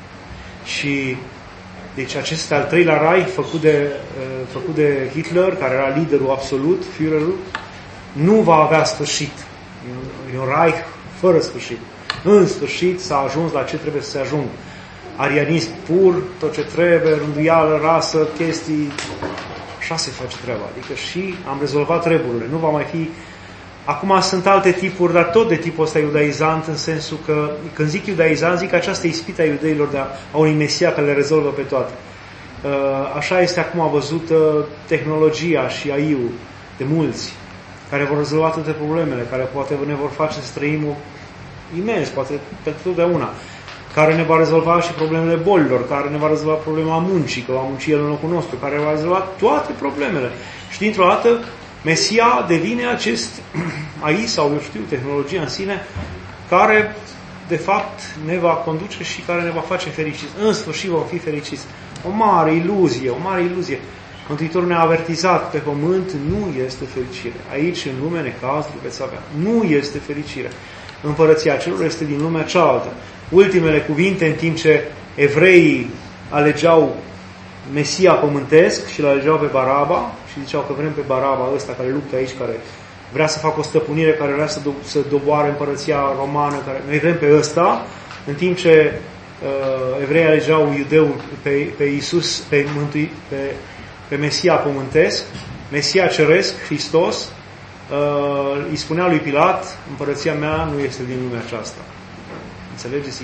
Și deci acest al treilea Reich făcut de, făcut de Hitler, care era liderul absolut, Führerul, nu va avea sfârșit. E un Reich fără sfârșit. În sfârșit s-a ajuns la ce trebuie să se ajungă. Arianism pur, tot ce trebuie, rânduială, rasă, chestii, așa se face treaba. Adică și am rezolvat treburile. Nu va mai fi. Acum sunt alte tipuri, dar tot de tipul ăsta iudaizant, în sensul că, când zic iudaizant, zic această ispită a iudeilor de a, a unui Mesia care le rezolvă pe toate. Așa este acum văzută tehnologia și A I-ul de mulți, care vor rezolva toate problemele, care poate ne vor face să trăim imens, poate pentru totdeauna, care ne va rezolva și problemele bolilor, care ne va rezolva problema muncii, că va munci El în locul nostru, care va rezolva toate problemele. Și dintr-o dată, Mesia devine acest A I sau, eu știu, tehnologia în sine, care, de fapt, ne va conduce și care ne va face fericiți. În sfârșit vom fi fericiți. O mare iluzie, o mare iluzie. Mântuitorul ne-a avertizat, pe pământ nu este fericire. Aici, în lume, necazuri veți avea. Nu este fericire. Împărăția celor este din lumea cealaltă. Ultimele cuvinte, în timp ce evreii alegeau Mesia pământesc și îl alegeau pe Baraba și ziceau că vrem pe Baraba ăsta care luptă aici, care vrea să facă o stăpânire, care vrea să, do- să doboare împărăția romană, care noi vrem pe ăsta, în timp ce uh, evreii alegeau iudeul pe, pe Iisus, pe, mântui, pe, pe Mesia pământesc, Mesia ceresc, Hristos, uh, îi spunea lui Pilat, împărăția mea nu este din lumea aceasta. Înțelegeți?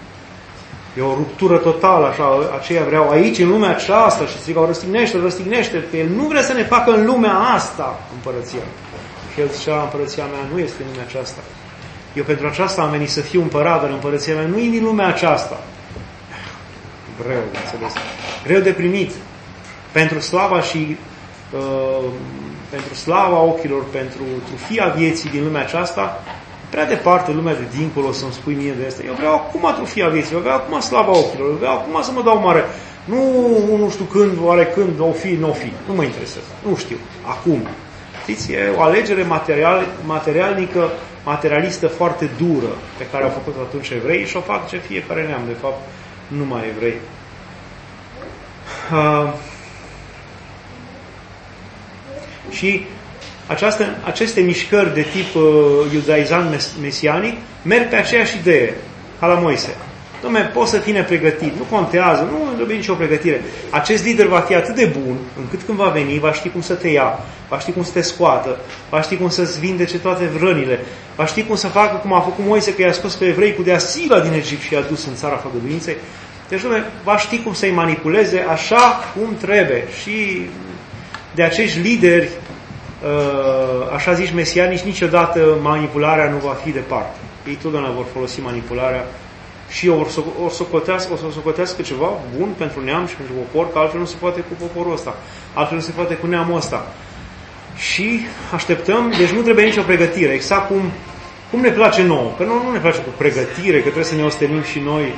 E o ruptură totală, așa, aceia vreau aici, în lumea aceasta, și strigau, răstignește, răstignește, că El nu vrea să ne facă în lumea asta împărăția. Și El zicea, împărăția mea nu este în lumea aceasta. Eu pentru aceasta am venit să fiu împărat, dar împărăția mea nu e din lumea aceasta. Greu de înțeles. Greu de primit. Pentru slava și uh, pentru slava ochilor, pentru trufia vieții din lumea aceasta, prea departe lumea de dincolo să-mi spui mie de asta. Eu vreau acum atrofia vieții, eu vreau acum slava ochilor, eu vreau acum să mă dau mare. Nu, nu știu când, oare când, o fi, nu o fi. Nu mă interesează. Nu știu. Acum. Știți, e o alegere material, materialnică, materialistă foarte dură pe care au făcut atunci evrei și o fac ce fiecare neam, de fapt, numai evrei. Uh, și Această, aceste mișcări de tip uh, iudaizant mes- mesianic merg pe aceeași idee, ca la Moise. Dom'le, poți să fii nepregătit, nu contează, nu trebuie nicio pregătire. Acest lider va fi atât de bun, încât când va veni, va ști cum să te ia, va ști cum să te scoată, va ști cum să-ți vindece toate rănile, va ști cum să facă cum a făcut Moise, că i-a scos pe evrei cu dea Sila din Egipt și i-a dus în țara făgăduinței. Deci, dom'le, va ști cum să-i manipuleze așa cum trebuie. Și de acești lideri, așa zici, mesianici, niciodată manipularea nu va fi departe. Ei totdeauna vor folosi manipularea și o să o socotească, o să o socotească ceva bun pentru neam și pentru popor, că altfel nu se poate cu poporul ăsta, altfel nu se poate cu neamul ăsta. Și așteptăm, deci nu trebuie nicio pregătire, exact cum, cum ne place nouă, că nu, nu ne place cu pregătire, că trebuie să ne ostenim și noi.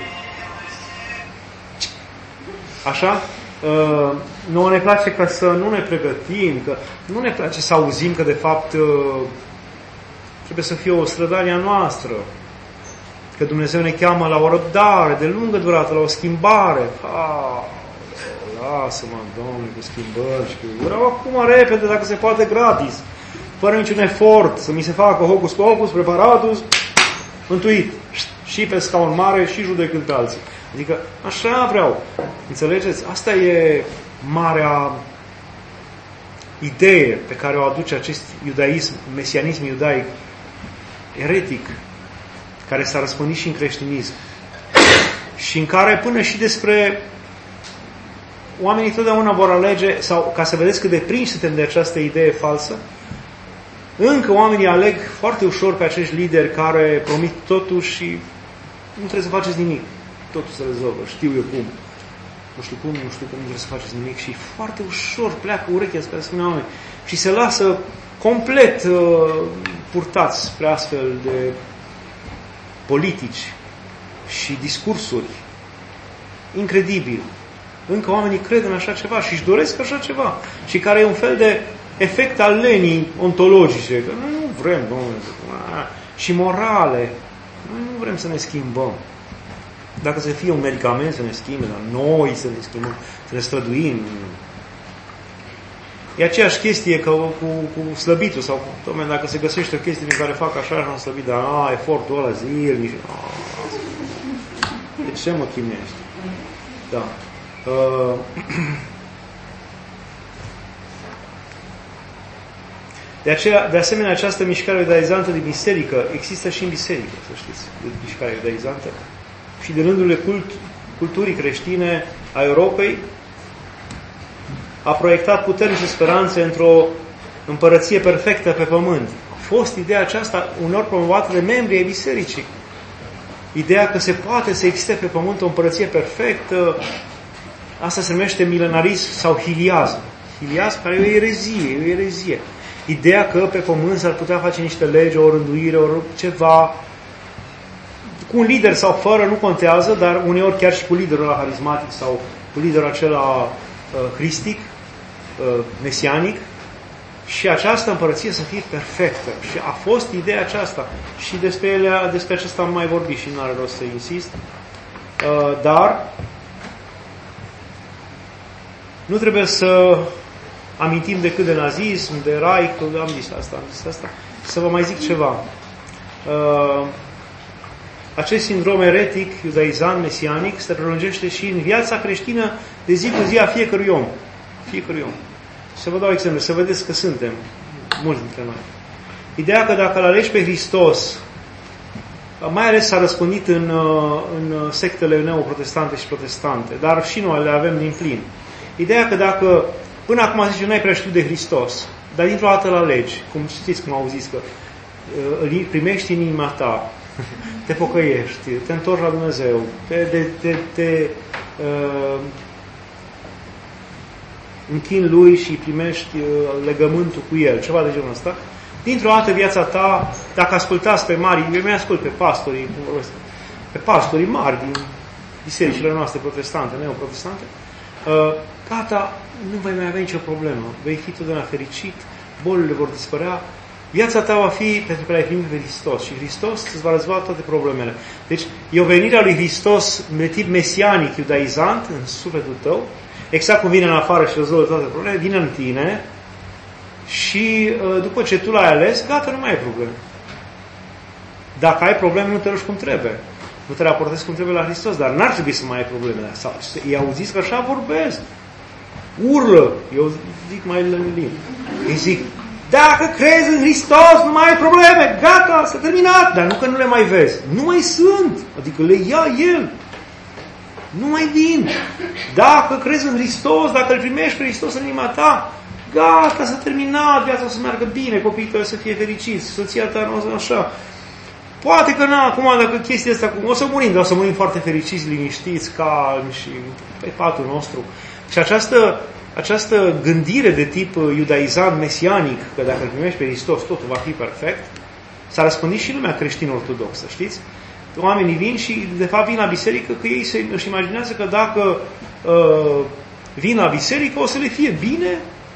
Așa? Uh, nouă ne place ca să nu ne pregătim, că nu ne place să auzim că de fapt uh, trebuie să fie o strădanie a noastră, că Dumnezeu ne cheamă la o răbdare de lungă durată, la o schimbare. Ah, lasă-mă, Doamne, cu schimbări și cu... Vreau acum repede, dacă se poate gratis, fără niciun efort, să mi se facă hocus pocus, preparatus, mântuit. Și pe scaun mare și judecând pe alții. Adică așa vreau. Înțelegeți? Asta e marea idee pe care o aduce acest iudaism, mesianism iudaic, eretic, care s-a răspândit și în creștinism. Și în care până și despre oamenii totdeauna vor alege, sau ca să vedeți cât de prinși suntem de această idee falsă, încă oamenii aleg foarte ușor pe acești lideri care promit totul și nu trebuie să faceți nimic. Totul se rezolvă, știu eu cum. Nu știu cum, nu știu cum, nu trebuie să faceți nimic. Și foarte ușor pleacă urechea spre asemenea oameni. Și se lasă complet uh, purtați spre astfel de politici și discursuri. Incredibil. Încă oamenii cred în așa ceva și își doresc așa ceva. Și care e un fel de efect al lenii ontologice. Că noi nu vrem, Doamne, și morale. Noi nu vrem să ne schimbăm. Dacă să fie un medicament să ne schimbe, dar noi să ne schimbăm, să ne străduim. E aceeași chestie că cu, cu slăbitul sau cu, dom'le, dacă se găsește o chestie din care fac așa și am slăbit, dar a, efortul ăla zilnic. De ce mă chinuiești? Da. Uh, de, aceea, de asemenea, această mișcare iudaizantă din biserică există și în biserică, să știți, de mișcare iudaizantă. Și de rândurile cult, culturii creștine a Europei a proiectat puternice speranțe într-o împărăție perfectă pe pământ. A fost ideea aceasta unor promovată de membrii ai bisericii. Ideea că se poate să existe pe pământ o împărăție perfectă, asta se numește milenarism sau hiliazm. Hiliazm care e o erezie, e o erezie. Ideea că pe pământ s-ar putea face niște legi, o rânduire, o ceva, cu un lider sau fără, nu contează, dar uneori chiar și cu liderul ăla harismatic sau cu liderul acela uh, hristic, uh, mesianic, și această împărăție să fie perfectă. Și a fost ideea aceasta. Și despre, ele, despre aceasta am mai vorbit și nu are rost să insist. Uh, dar nu trebuie să amintim decât de nazism, de Reich, am zis asta, am zis asta. Să vă mai zic ceva. Uh, Acest sindrom eretic, iudaizant, mesianic, se prelungește și în viața creștină de zi cu zi a fiecărui om. Fiecărui om. Să vă dau exemple, să vedeți că suntem mulți dintre noi. Ideea că dacă îl alegi pe Hristos, mai ales s-a răspândit în, în sectele neoprotestante și protestante, dar și noi le avem din plin. Ideea că dacă până acum zice, n-ai prea știut de Hristos, dar dintr-o dată îl alegi, cum știți cum au zis, că îl primești în inima ta, te pocăiești, te întorci la Dumnezeu, te, te, te, te uh, închini Lui și primești uh, legământul cu El, ceva de genul ăsta. Dintr-o dată viața ta, dacă ascultați pe mari, eu mi-ascult pe pastorii, pe pastorii mari din bisericile noastre protestante, neoprotestante, uh, gata, nu vei mai avea nicio problemă, vei fi totdeauna fericit, bolile vor dispărea, viața ta va fi pentru că l-ai primit pe Hristos și Hristos îți va rezolva toate problemele. Deci e o venire a lui Hristos de tip mesianic, iudaizant în sufletul tău, exact cum vine în afară și rezolvă toate problemele, vine în tine și după ce tu l-ai ales, gata, nu mai ai probleme. Dacă ai probleme, nu te rogi cum trebuie. nu te raportezi cum trebuie la Hristos, dar n-ar trebui să mai ai problemele. Sau i auziți că așa vorbesc. Urlă. Eu zic mai lănilin. Îi zic, dacă crezi în Hristos, nu mai ai probleme. Gata, s-a terminat. Dar nu că nu le mai vezi. Nu mai sunt. Adică le ia El. Nu mai vin. Dacă crezi în Hristos, dacă îl primești pe Hristos în inima ta, gata, s-a terminat, viața o să meargă bine, copiii tăi o să fie fericiți, soția ta nu o să așa. Poate că na, acum dacă chestia asta, o să murim, dar o să murim foarte fericiți, liniștiți, calmi și pe patul nostru. Și această, această gândire de tip iudaizant, mesianic, că dacă îl primești pe Hristos, totul va fi perfect, s-a răspândit și lumea creștin-ortodoxă, știți? Oamenii vin și, de fapt, vin la biserică că ei se, își imaginează că dacă uh, vin la biserică o să le fie bine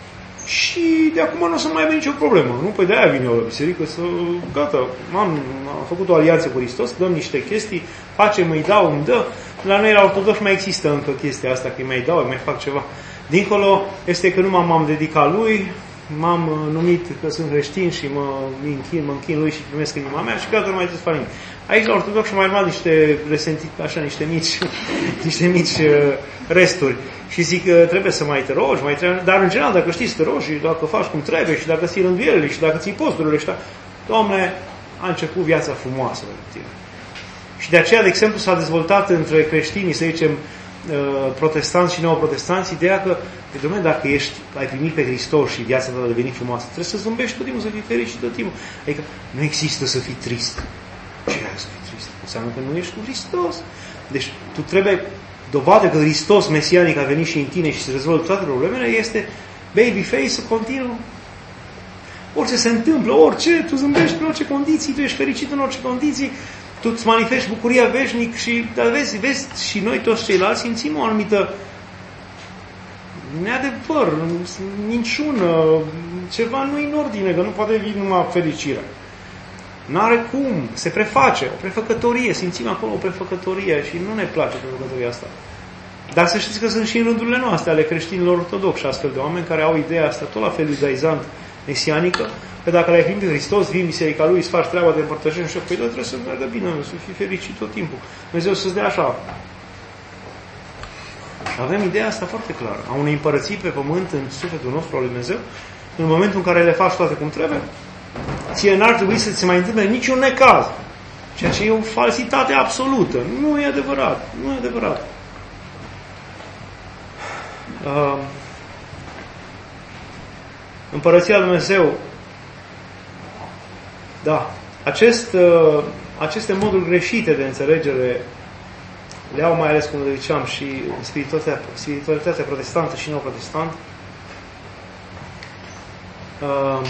și de acum nu o să mai aibă nicio problemă. Nu? Păi de-aia vin eu la biserică să... Gata, am, am făcut o alianță cu Hristos, dăm niște chestii, facem, îi dau, îmi dă. La noi la ortodoxi mai există încă chestia asta, că îi mai dau, îi mai fac ceva. Dincolo este că nu m-am dedicat lui, m-am numit că sunt creștin și mă închin, mă închin lui și primesc în inima mea și gata, nu mai trebuie să fac nimic. Aici la ortodoxi mai rămas niște resentit, așa, niște mici, niște mici resturi. Și zic că trebuie să mai te rogi, mai trebuie, dar în general, dacă știi să te rogi și dacă faci cum trebuie și dacă ții rânduielile și dacă ții posturile ăștia, Doamne, a început viața frumoasă pentru tine. Și de aceea, de exemplu, s-a dezvoltat între creștinii, să zicem, protestanți și neoprotestanți, ideea că, Doamne, dacă ești, ai primit pe Hristos și viața ta a devenit frumoasă, trebuie să zâmbești tot timpul, să fii fericit tot timpul. Adică nu există să fii trist. Ce ai să fii trist? Înseamnă că nu ești cu Hristos. Deci tu trebuie, dovadă că Hristos mesianic a venit și în tine și se rezolvă toate problemele, este baby face continuu. Orice se întâmplă, orice, tu zâmbești în orice condiții, tu ești fericit în orice condiții, tu îți manifesti bucuria veșnic și, dar vezi, vezi, și noi toți ceilalți simțim o anumită neadevăr, minciună, ceva nu în ordine, că nu poate fi numai fericirea. N-are cum, se preface, o prefăcătorie, simțim acolo o prefăcătorie și nu ne place prefăcătoria asta. Dar să știți că sunt și în rândurile noastre ale creștinilor ortodoxi astfel de oameni care au ideea asta tot la fel iudaizant mesianică, că dacă l-ai primit pe Hristos, vin biserica lui, îți faci treaba de împărtășire și păi, trebuie să meargă bine, să fii fericit tot timpul. Dumnezeu să-ți dea așa. Și avem ideea asta foarte clară, a unei împărății pe pământ în sufletul nostru al lui Dumnezeu, în momentul în care le faci toate cum trebuie, ție n-ar trebui să ți se mai întâmple niciun necaz. Ceea ce e o falsitate absolută. Nu e adevărat. Nu e adevărat. Uh, Împărăția lui Dumnezeu, da, acest, uh, aceste moduri greșite de înțelegere le au mai ales, cum ziceam, și spiritualitatea, spiritualitatea protestantă și neoprotestantă. Uh,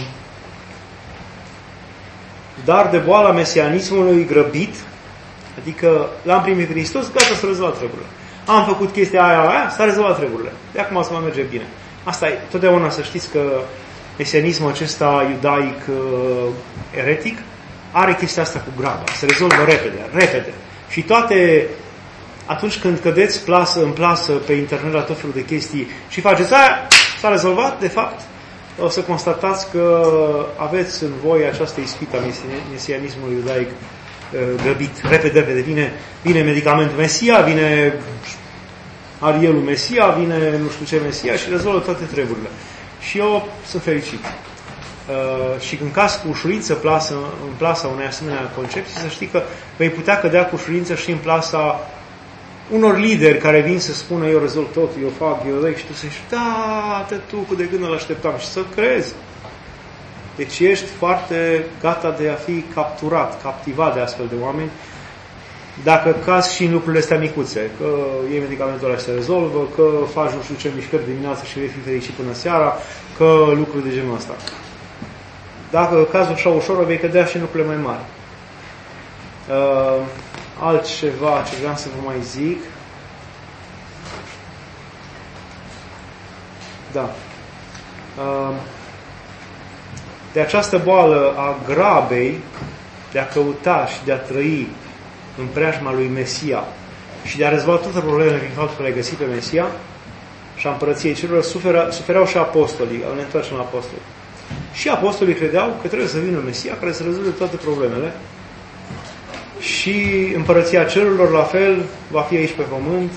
dar de boala mesianismului grăbit, adică l-am primit pe Hristos, gata, s-a rezolvat treburile. Am făcut chestia aia, aia, s-a rezolvat treburile. De acum să mă merge bine. Asta e, totdeauna să știți că mesianismul acesta iudaic uh, eretic are chestia asta cu graba, se rezolvă repede, repede. Și toate, atunci când cădeți plasă în plasă pe internet la tot felul de chestii și faceți aia, s-a rezolvat, de fapt, o să constatați că aveți în voi această ispită a mesianismului iudaic grăbit, repede, repede, vine, vine medicamentul Mesia, vine Arielul Mesia, vine nu știu ce Mesia și rezolvă toate treburile. Și eu sunt fericit. Uh, și când caz cu ușurință plasă, în plasa unei asemenea concepții, să știi că vei putea cădea cu ușurință și în plasa unor lideri care vin să spună eu rezolv totul, eu fac, eu lec și tu să zici, da, tu cât de gând îl așteptam și să crezi. Deci ești foarte gata de a fi capturat, captivat de astfel de oameni, dacă cazi și în lucrurile astea micuțe, că iei medicamentul ăla și se rezolvă, că faci nu știu ce mișcări dimineața și vei fi fericit până seara, că lucruri de genul ăsta. Dacă cazul așa ușor, vei cădea și în lucrurile mai mari. Uh, altceva ce vreau să vă mai zic. Da. Uh, de această boală a grabei, de a căuta și de a trăi în preajma lui Mesia și de a rezolva toate problemele prin faptul că le-ai găsit pe Mesia și a împărăției celor, suferă, sufereau și apostolii. Ne întoarcem la apostoli. Și apostolii credeau că trebuie să vină Mesia care să rezolve toate problemele și împărăția cerurilor, la fel, va fi aici pe pământ.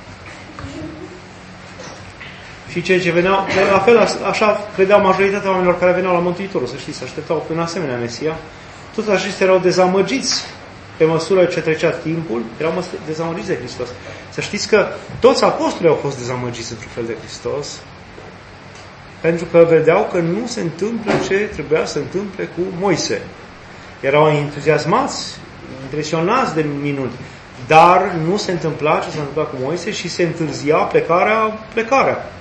Și cei ce veneau, la fel, așa credeau majoritatea oamenilor care veneau la Mântuitorul, să știți, așteptau pe un asemenea Mesia. Toți aceștia erau dezamăgiți pe măsură ce trecea timpul, erau dezamăgiți de Hristos. Să știți că toți apostolii au fost dezamăgiți într-un fel de Hristos, pentru că vedeau că nu se întâmplă ce trebuia să se întâmple cu Moise. Erau entuziasmați, impresionați de minuni, dar nu se întâmpla ce s-a întâmplat cu Moise și se întârzia plecarea, plecarea.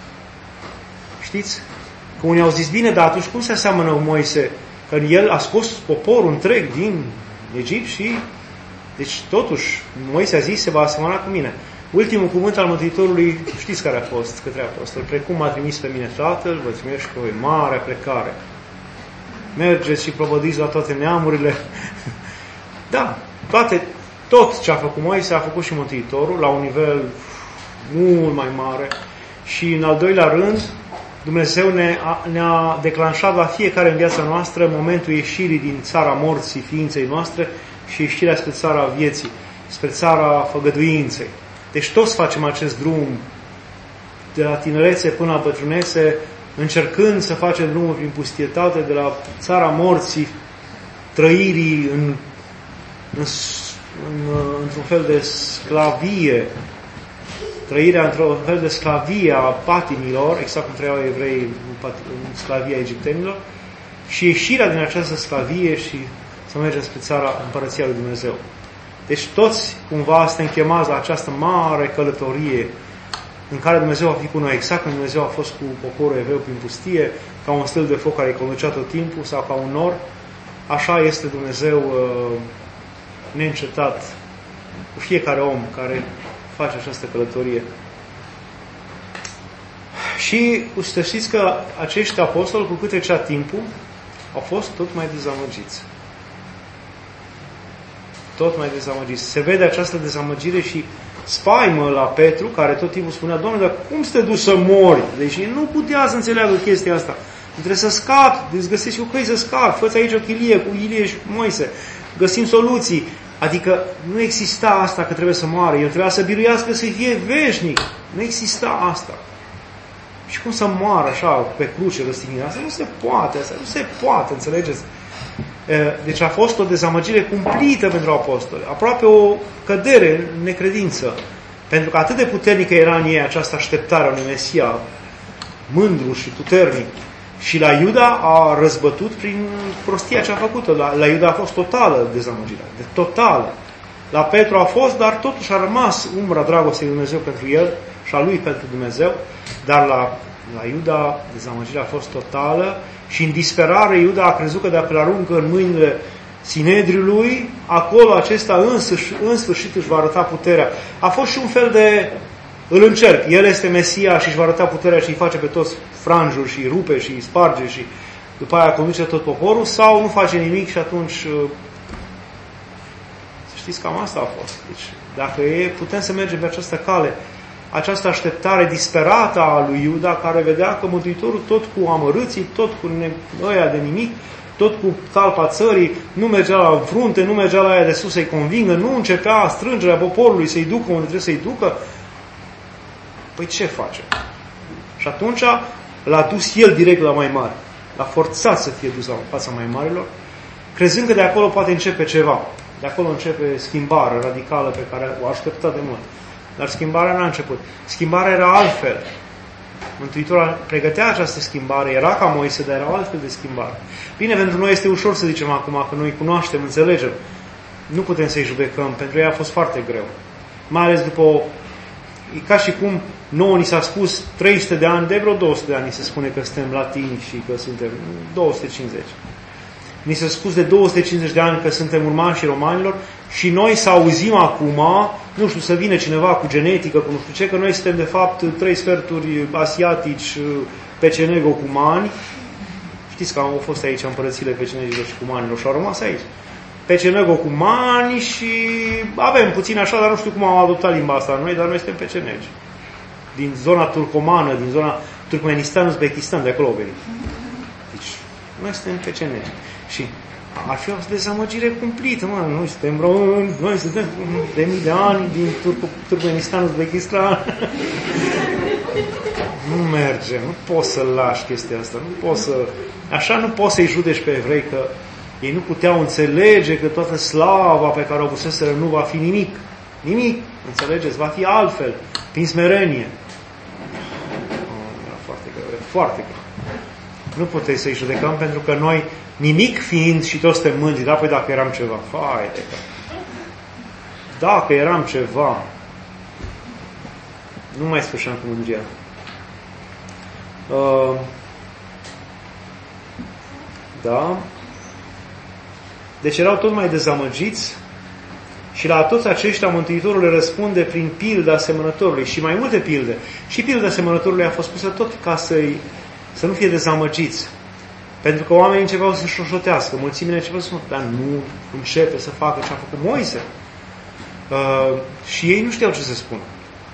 Știți? Că unii au zis, bine, dar atunci cum se aseamănă cu Moise? Că el a scos poporul întreg din Egipt și, deci totuși, Moise a zis, se va asemăna cu mine. Ultimul cuvânt al Mântuitorului, știți care a fost către apostol? Precum m-a trimis pe mine Tatăl, vă trimis și pe voi mare plecare. Mergeți și propovăduiți la toate neamurile. Da, toate, tot ce a făcut Moise a făcut și Mântuitorul la un nivel mult mai mare. Și în al doilea rând, Dumnezeu ne-a, ne-a declanșat la fiecare în viața noastră momentul ieșirii din țara morții ființei noastre și ieșirea spre țara vieții, spre țara făgăduinței. Deci toți facem acest drum de la tinerețe până la bătrânețe, încercând să facem drumul prin pustietate de la țara morții, trăirii în, în, în, într-un fel de sclavie, trăirea într-un fel de sclavie a patimilor, exact cum trăiau evrei în, în sclavia egiptenilor, și ieșirea din această sclavie și să mergem spre țara Împărăția lui Dumnezeu. Deci toți cumva suntem chemați la această mare călătorie în care Dumnezeu va fi cu noi, exact cum Dumnezeu a fost cu poporul evreu prin pustie, ca un stâlp de foc care îi conducea tot timpul, sau ca un nor, așa este Dumnezeu uh, neîncetat cu fiecare om care face această călătorie. Și să știți că acești apostoli, cu cât trecea timpul, au fost tot mai dezamăgiți. Tot mai dezamăgiți. Se vede această dezamăgire și spaimă la Petru, care tot timpul spunea, Doamne, dar cum să te duci să mori? Deci nu putea să înțeleagă chestia asta. Trebuie să scapi, îți găsești o căi să scapi, fă-ți aici o chilie cu Ilie și Moise, găsim soluții. Adică nu exista asta că trebuie să moară, el trebuia să biruiască, să fie veșnic. Nu exista asta. Și cum să moară așa pe cruce răstignit? Asta nu se poate, asta nu se poate, înțelegeți? Deci a fost o dezamăgire cumplită pentru apostoli, aproape o cădere în necredință, pentru că atât de puternică era în ei această așteptare a unui Mesia mândru și puternic. Și la Iuda a răzbătut prin prostia ce a făcut-o. La, la Iuda a fost totală dezamăgirea, de totală. La Petru a fost, dar totuși a rămas umbra dragostei lui Dumnezeu pentru el și a lui pentru Dumnezeu, dar la, la Iuda dezamăgirea a fost totală și în disperare Iuda a crezut că dacă îl aruncă în mâinile Sinedriului, acolo acesta însuși, în sfârșit își va arăta puterea. A fost și un fel de îl încerc. El este Mesia și își va arăta puterea și îi face pe toți franjuri și îi rupe și îi sparge și după aia conduce tot poporul, sau nu face nimic și atunci să știți, cam asta a fost. Deci, dacă e, putem să mergem pe această cale, această așteptare disperată a lui Iuda, care vedea că Mântuitorul tot cu amărâții, tot cu ăia de nimic, tot cu talpa țării, nu mergea la frunte, nu mergea la aia de sus să-i convingă, nu începea strângerea poporului să-i ducă unde trebuie să-i ducă. Păi ce face? Și atunci l-a dus el direct la mai mare. L-a forțat să fie dus la fața mai marilor, crezând că de acolo poate începe ceva. De acolo începe schimbarea radicală pe care o aștepta de mult. Dar schimbarea n-a început. Schimbarea era altfel. Mântuitorul pregătea această schimbare, era ca Moise, dar era altfel de schimbare. Bine, pentru noi este ușor să zicem acum că noi cunoaștem, înțelegem. Nu putem să-i judecăm, pentru ei a fost foarte greu. Mai ales după o... E ca și cum nouă ni s-a spus trei sute de ani, de vreo două sute de ani, ni se spune că suntem latini și că suntem două sute cincizeci. Ni s-a spus de două sute cincizeci de ani că suntem urmașii romanilor și noi să auzim acum, nu știu, să vină cineva cu genetică, cu nu știu ce, că noi suntem de fapt trei sferturi asiatici, pecenego-cumani. Știți că au fost aici împărățile pecenegilor și cumanilor și au rămas aici. Pecenego-cumani și avem puțin așa, dar nu știu cum am adoptat limba asta noi, dar noi suntem pecenegi. Din zona turcomană, din zona Turkmenistan, Uzbekistan, de acolo au venit. Deci, noi suntem pecenegi. Și ar fi o dezamăgire cumplită, mă, noi suntem români, noi suntem de mii de ani din Turkmenistan, Uzbekistan. Nu merge, nu poți să lași chestia asta, nu poți să... Așa nu poți să-i judeci pe evrei că ei nu puteau înțelege că toată slava pe care o buseseră nu va fi nimic. Nimic, înțelegeți, va fi altfel, prin smerenie. Oh, era foarte greu, foarte greu. Nu puteți să-i judecăm pentru că noi, nimic fiind și toți suntem mândri, da, păi dacă eram ceva, fai de că... Dacă eram ceva, nu mai sfârșeam cu mândria. Uh, da. Deci erau tot mai dezamăgiți și la toți aceștia Mântuitorul le răspunde prin pilda semănătorului și mai multe pilde. Și pilda semănătorului a fost pusă tot ca să-i, să nu fie dezamăgiți. Pentru că oamenii începeau să șoșotească, mulțimile începeau să spună, dar nu începe să facă ce a făcut Moise. Uh, și ei nu știau ce să spună.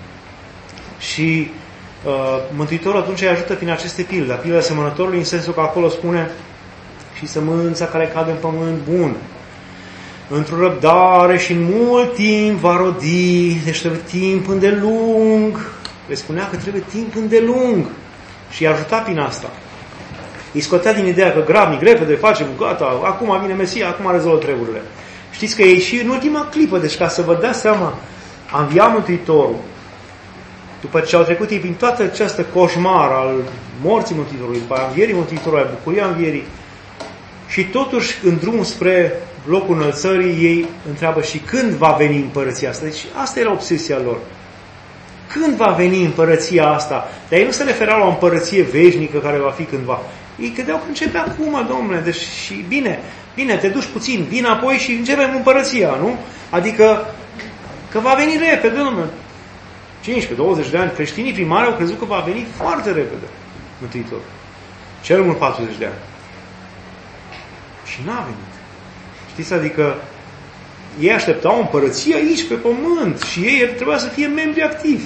Și uh, Mântuitorul atunci îi ajută prin aceste pilde. Pilda semănătorului în sensul că acolo spune și sămânța care cade în pământ bun, într-o răbdare și în mult timp va rodi, deci trebuie timp îndelung. Le spunea că trebuie timp îndelung și i-a ajutat prin asta. Îi scotea din ideea că grabnic, repede, facem, gata, acum vine Mesia, acum rezolvă treburile. Știți că ei și în ultima clipă, deci ca să vă dați seama, a înviat Mântuitorul, după ce au trecut ei prin toată această coșmar al morții Mântuitorului, după învierii Mântuitorului, al bucuria învierii, și totuși în drumul spre locul înălțării ei întreabă și când va veni împărăția asta. Deci asta era obsesia lor. Când va veni împărăția asta? Dar ei nu se referau la o împărăție veșnică care va fi cândva. Ei credeau că începe acum, domnule, deci și bine, bine, te duci puțin, vine apoi și începem împărăția, nu? Adică că va veni repede, domnule. cincisprezece douăzeci de ani, creștinii primari au crezut că va veni foarte repede Mântuitorul. Cel mult patruzeci de ani. Și n-a venit. Știți, adică ei așteptau o împărăție aici, pe pământ, și ei trebuia să fie membri activi.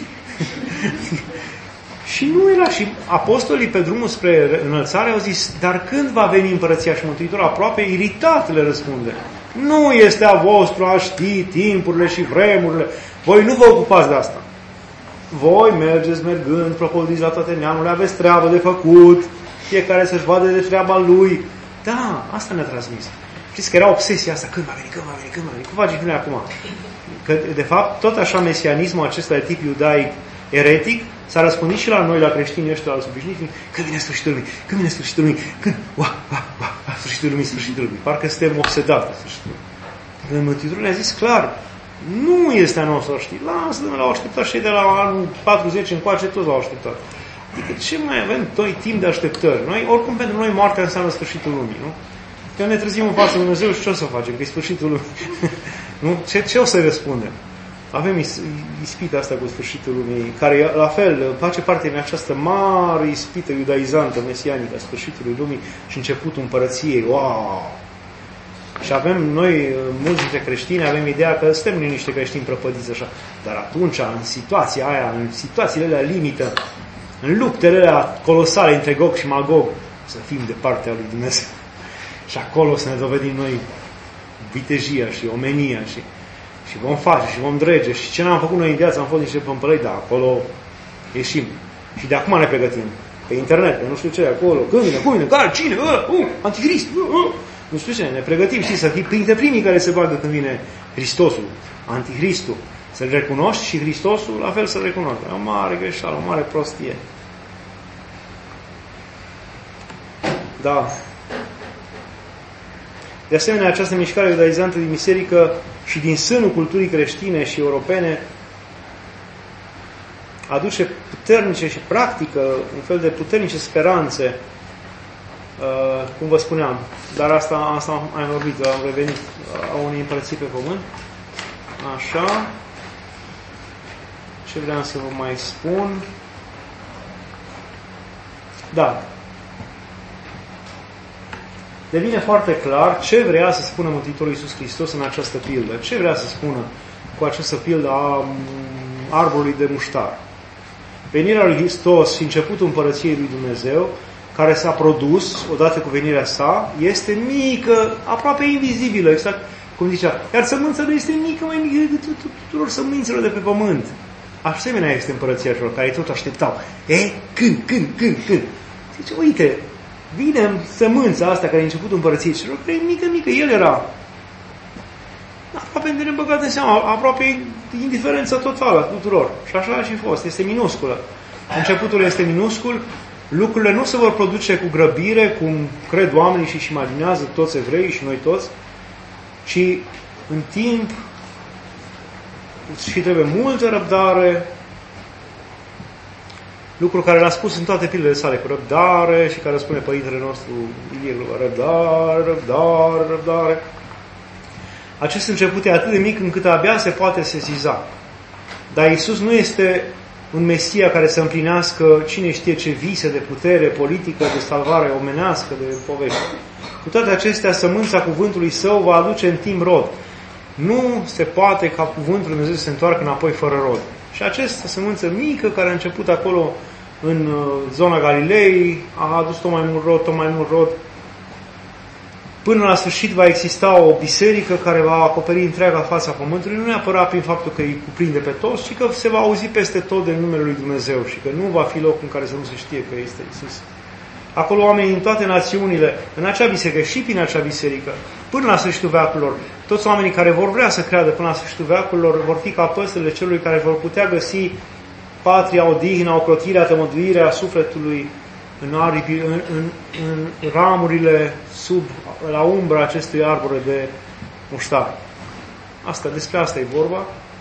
Și nu era. Și apostolii pe drumul spre înălțare au zis, dar când va veni împărăția? Și Mântuitorul aproape iritat le răspunde. Nu este a vostru a ști timpurile și vremurile. Voi nu vă ocupați de asta. Voi mergeți mergând, propovăduiți la toate neamurile, aveți treabă de făcut, fiecare să-și vadă de treaba lui. Da, asta ne-a transmis. Știți că era obsesia asta, când va veni, când va veni, când va veni, cum faci noi acum? Că, de fapt, tot așa mesianismul acesta de tip iudaic eretic s-a răspândit și la noi, la creștinii ăștia, la obișnuiți, când vine sfârșitul lumii, când vine sfârșitul lumii, când, ua, ua, ua, ua, sfârșitul lumii, sfârșitul lumii. Parcă suntem obsedați de sfârșitul lumii. Când Mântuitorul le-a zis clar, nu este a nostru, știi, lasă-ne, l-au așteptat și de la anul patruzeci încoace, toți l-au așteptat. Adică ce mai avem noi timp de așteptări? Noi, oricum, pentru noi moartea înseamnă sfârșitul lumii, nu? Că ne trezim în fața lui Dumnezeu și ce o să facem? Că e sfârșitul lumii. Nu? Ce, ce o să răspundem? Avem is, ispita asta cu sfârșitul lumii, care, la fel, face parte din această mare ispită iudaizantă, mesianică, a sfârșitului lumii și începutul împărăției. Wow! Și avem noi, mulți dintre creștini, avem ideea că suntem noi niște creștini prăpădiți așa. Dar atunci, în situația aia, în situațiile alea limită, în luptele alea colosale între Gog și Magog, să fim de partea lui Dumnezeu. Și acolo să ne dovedim noi vitejia și omenia și, și vom face și vom drege. Și ce n-am făcut noi în viață, am fost niște pămpălăi, dar acolo ieșim. Și de acum ne pregătim. Pe internet, pe nu știu ce, acolo, când vine, cum vine, care, cine, uh, uh, anticrist, uh, uh. Nu știu ce, ne pregătim, știi, să fii printre primii care se bagă când vine Hristosul, anticristul. Să-l recunoști și Hristosul, la fel să-l recunoști. E o mare greșeală, o mare prostie. Da. De asemenea, această mișcare iudaizantă din biserică și din sânul culturii creștine și europene aduce puternice și practică un fel de puternice speranțe, uh, cum vă spuneam, dar asta, asta am mai vorbit, am revenit a unei împărății pe pământ. Așa. Ce vreau să vă mai spun? Da. Devine foarte clar ce vrea să spună Mântuitorul Iisus Hristos în această pildă. Ce vrea să spună cu această pildă a arborului de muștar. Venirea lui Hristos și începutul împărăției lui Dumnezeu care s-a produs odată cu venirea sa este mică, aproape invizibilă, exact cum zicea. Iar sămânța lui este mică, mai mică decât tuturor sămânțelor de pe pământ. Asemenea este împărăția celor care tot așteptau. E, când, când, când, când? Zice, uite, vine sămânța asta care a început împărăției celor, care e mică, mică, el era aproape de nebăgat în seama, aproape indiferență totală tuturor. Și așa a și fost, este minusculă. Începutul este minuscul, lucrurile nu se vor produce cu grăbire, cum cred oamenii și își imaginează toți evreii și noi toți, ci în timp și trebuie multă răbdare, lucru care l-a spus în toate pilele sale, cu răbdare, și care spune Părintele nostru Ilie, răbdare, răbdare, răbdare. Acest început e atât de mic încât abia se poate sesiza. Dar Iisus nu este un Mesia care să împlinească cine știe ce vise de putere politică, de salvare omenească, de povești. Cu toate acestea, sămânța cuvântului Său va aduce în timp rod. Nu se poate ca cuvântul Lui Dumnezeu să se întoarcă înapoi fără rod. Și această sămânță mică care a început acolo în zona Galilei a adus tot mai mult rod, tot mai mult rod. Până la sfârșit va exista o biserică care va acoperi întreaga fața pământului, nu neapărat prin faptul că îi cuprinde pe toți, ci că se va auzi peste tot de numele Lui Dumnezeu și că nu va fi loc în care să nu se știe că este Iisus. Acolo oamenii din toate națiunile, în acea biserică și prin acea biserică, până la sfârșitul veacurilor, toți oamenii care vor vrea să creadă până la sfârșitul veacurilor vor fi ca păsările celui care vor putea găsi patria, odihna, ocrotirea, tămăduirea sufletului în, aripi, în, în, în ramurile sub, la umbra acestui arbore de muștar. Asta, despre asta e vorba.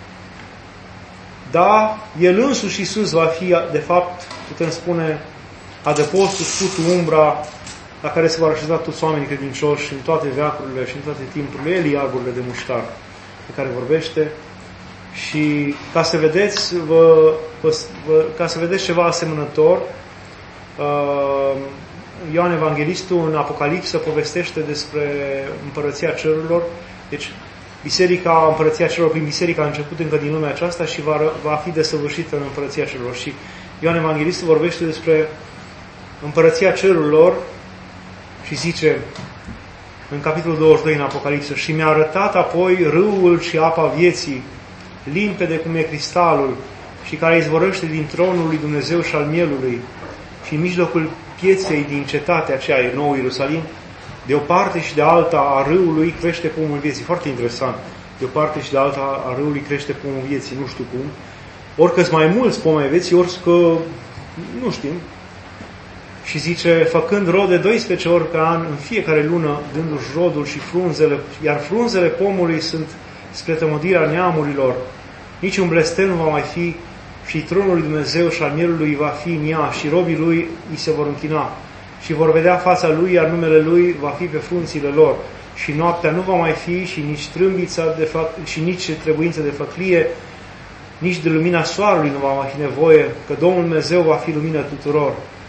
Da, El însuși Iisus va fi, de fapt, putem spune, adăpostul, scutul, umbra la care se vor așeza toți oamenii credincioși în toate veacurile și în toate timpurile. El e arborile de muștar pe care vorbește. Și ca să vedeți, vă, vă, vă, ca să vedeți ceva asemănător, uh, Ioan Evanghelistul în Apocalipsă povestește despre împărăția cerurilor. Deci, biserica, împărăția cerurilor, prin biserica a început încă din lumea aceasta și va, va fi desăvârșită în împărăția cerurilor. Și Ioan Evanghelistul vorbește despre împărăția cerurilor și zice în capitolul douăzeci și doi în Apocalipsă: și mi-a arătat apoi râul și apa vieții, limpede cum e cristalul, și care izvorăște din tronul lui Dumnezeu și al mielului, și în mijlocul pieței din cetatea aceea, e Nou Ierusalim, de o parte și de alta a râului crește pomul vieții. Foarte interesant. De o parte și de alta a râului crește pomul vieții, nu știu cum. Orică-s mai mulți pomi ai vieții, orică nu știm. Și zice, făcând rod de doisprezece ori pe an, în fiecare lună, dându-și rodul și frunzele, iar frunzele pomului sunt spre tămădirea neamurilor. Nici un blestem nu va mai fi, și tronul lui Dumnezeu și al mielului va fi în ea, și robii lui îi se vor închina. Și vor vedea fața lui, iar numele lui va fi pe frunțile lor. Și noaptea nu va mai fi, și nici trâmbița de fac, și nici trebuință de făclie, nici de lumina soarelui nu va mai fi nevoie, că Domnul Dumnezeu va fi lumina tuturor.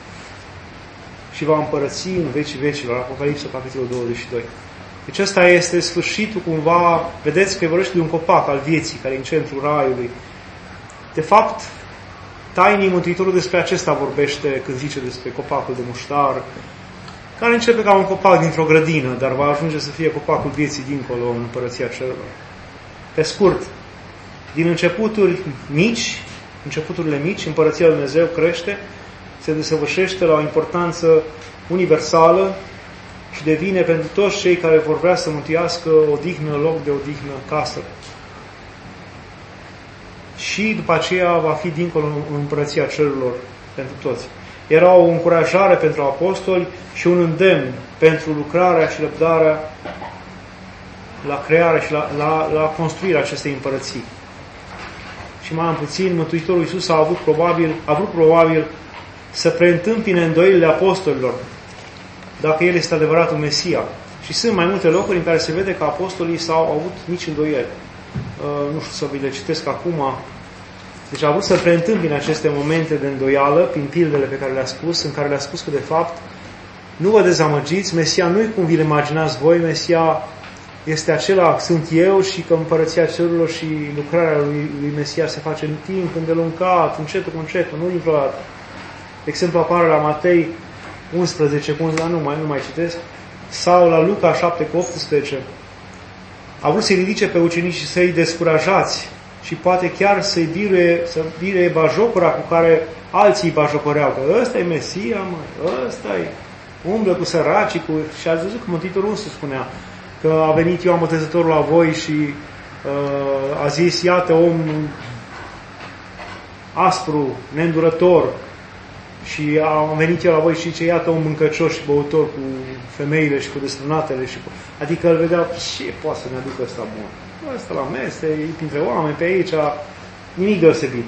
Și va împărăți în vecii vecilor. Apocalipsa, capitolul douăzeci și doi. Deci ăsta este sfârșitul cumva, vedeți că vorbește de un copac al vieții, care e în centrul raiului. De fapt, tainii Mântuitorul despre acesta vorbește când zice despre copacul de muștar, care începe ca un copac dintr-o grădină, dar va ajunge să fie copacul vieții dincolo în împărăția cerurilor. Pe scurt, din începuturi mici, începuturile mici, împărăția lui Dumnezeu crește, se desăvârșește la o importanță universală și devine pentru toți cei care vor vrea să mântuiască odihnă, loc de odihnă, casă. Și după aceea va fi dincolo în împărăția cerurilor pentru toți. Era o încurajare pentru apostoli și un îndemn pentru lucrarea și răbdarea la crearea și la, la, la construirea acestei împărății. Și mai am puțin, Mântuitorul Iisus a avut probabil, a vrut probabil să preîntâmpine îndoielile apostolilor, dacă El este adevăratul Mesia. Și sunt mai multe locuri în care se vede că apostolii s-au avut mici îndoieli. Uh, nu știu să vi le citesc acum. Deci a vrut să preîntâmpine aceste momente de îndoială prin pildele pe care le-a spus, în care le-a spus că de fapt nu vă dezamăgiți, Mesia nu-i cum vi-l imaginați voi, Mesia este acela, sunt eu, și că împărăția cerurilor și lucrarea lui, lui Mesia se face în timp îndelungat, încetul cu încetul, nu dintr-o dată. De exemplu, apare la Matei unsprezece, cum dar nu mai, nu mai citesc, sau la Luca șapte cu optsprezece, a vrut să-i ridice pe ucenici și să-i descurajați și poate chiar să-i biruie, să biruie bajocura cu care alții îi bajocoreau, că ăsta e Mesia, mă, ăsta e, umblă cu săracii, cu... și ați văzut că Mântuitorul însuși spunea că a venit Ioan Botezătorul la voi și uh, a zis, iată om aspru, neîndurător, și am venit eu la voi și zice, iată om mâncăcios și băutor cu femeile și cu destrânatele. Și cu... Adică îl vedea, ce poate să ne aducă ăsta bun? Ăsta la mese, e printre oameni, pe aici, nimic deosebit.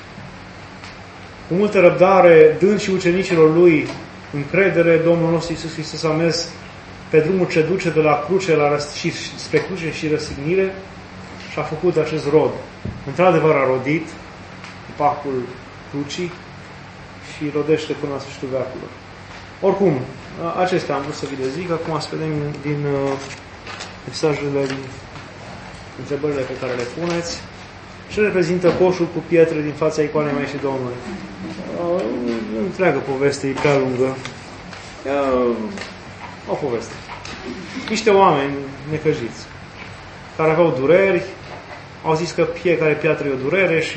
Cu multă răbdare, dând și ucenicilor lui încredere, Domnul nostru Iisus Hristos a mers pe drumul ce duce de la cruce la răs- și spre cruce și răstignire și a făcut acest rod. Într-adevăr a rodit pacul crucii și rodește până la sfârșitul veacului. Oricum, acestea am vrut să vi le zic. Acum să vedem din uh, mesajele, din întrebările pe care le puneți. Ce reprezintă coșul cu pietre din fața icoanei Maicii Domnului? Uh, întreagă poveste, e prea lungă. Uh, o poveste. Niște oameni necăjiți, care aveau dureri, au zis că fiecare piatră e o durere și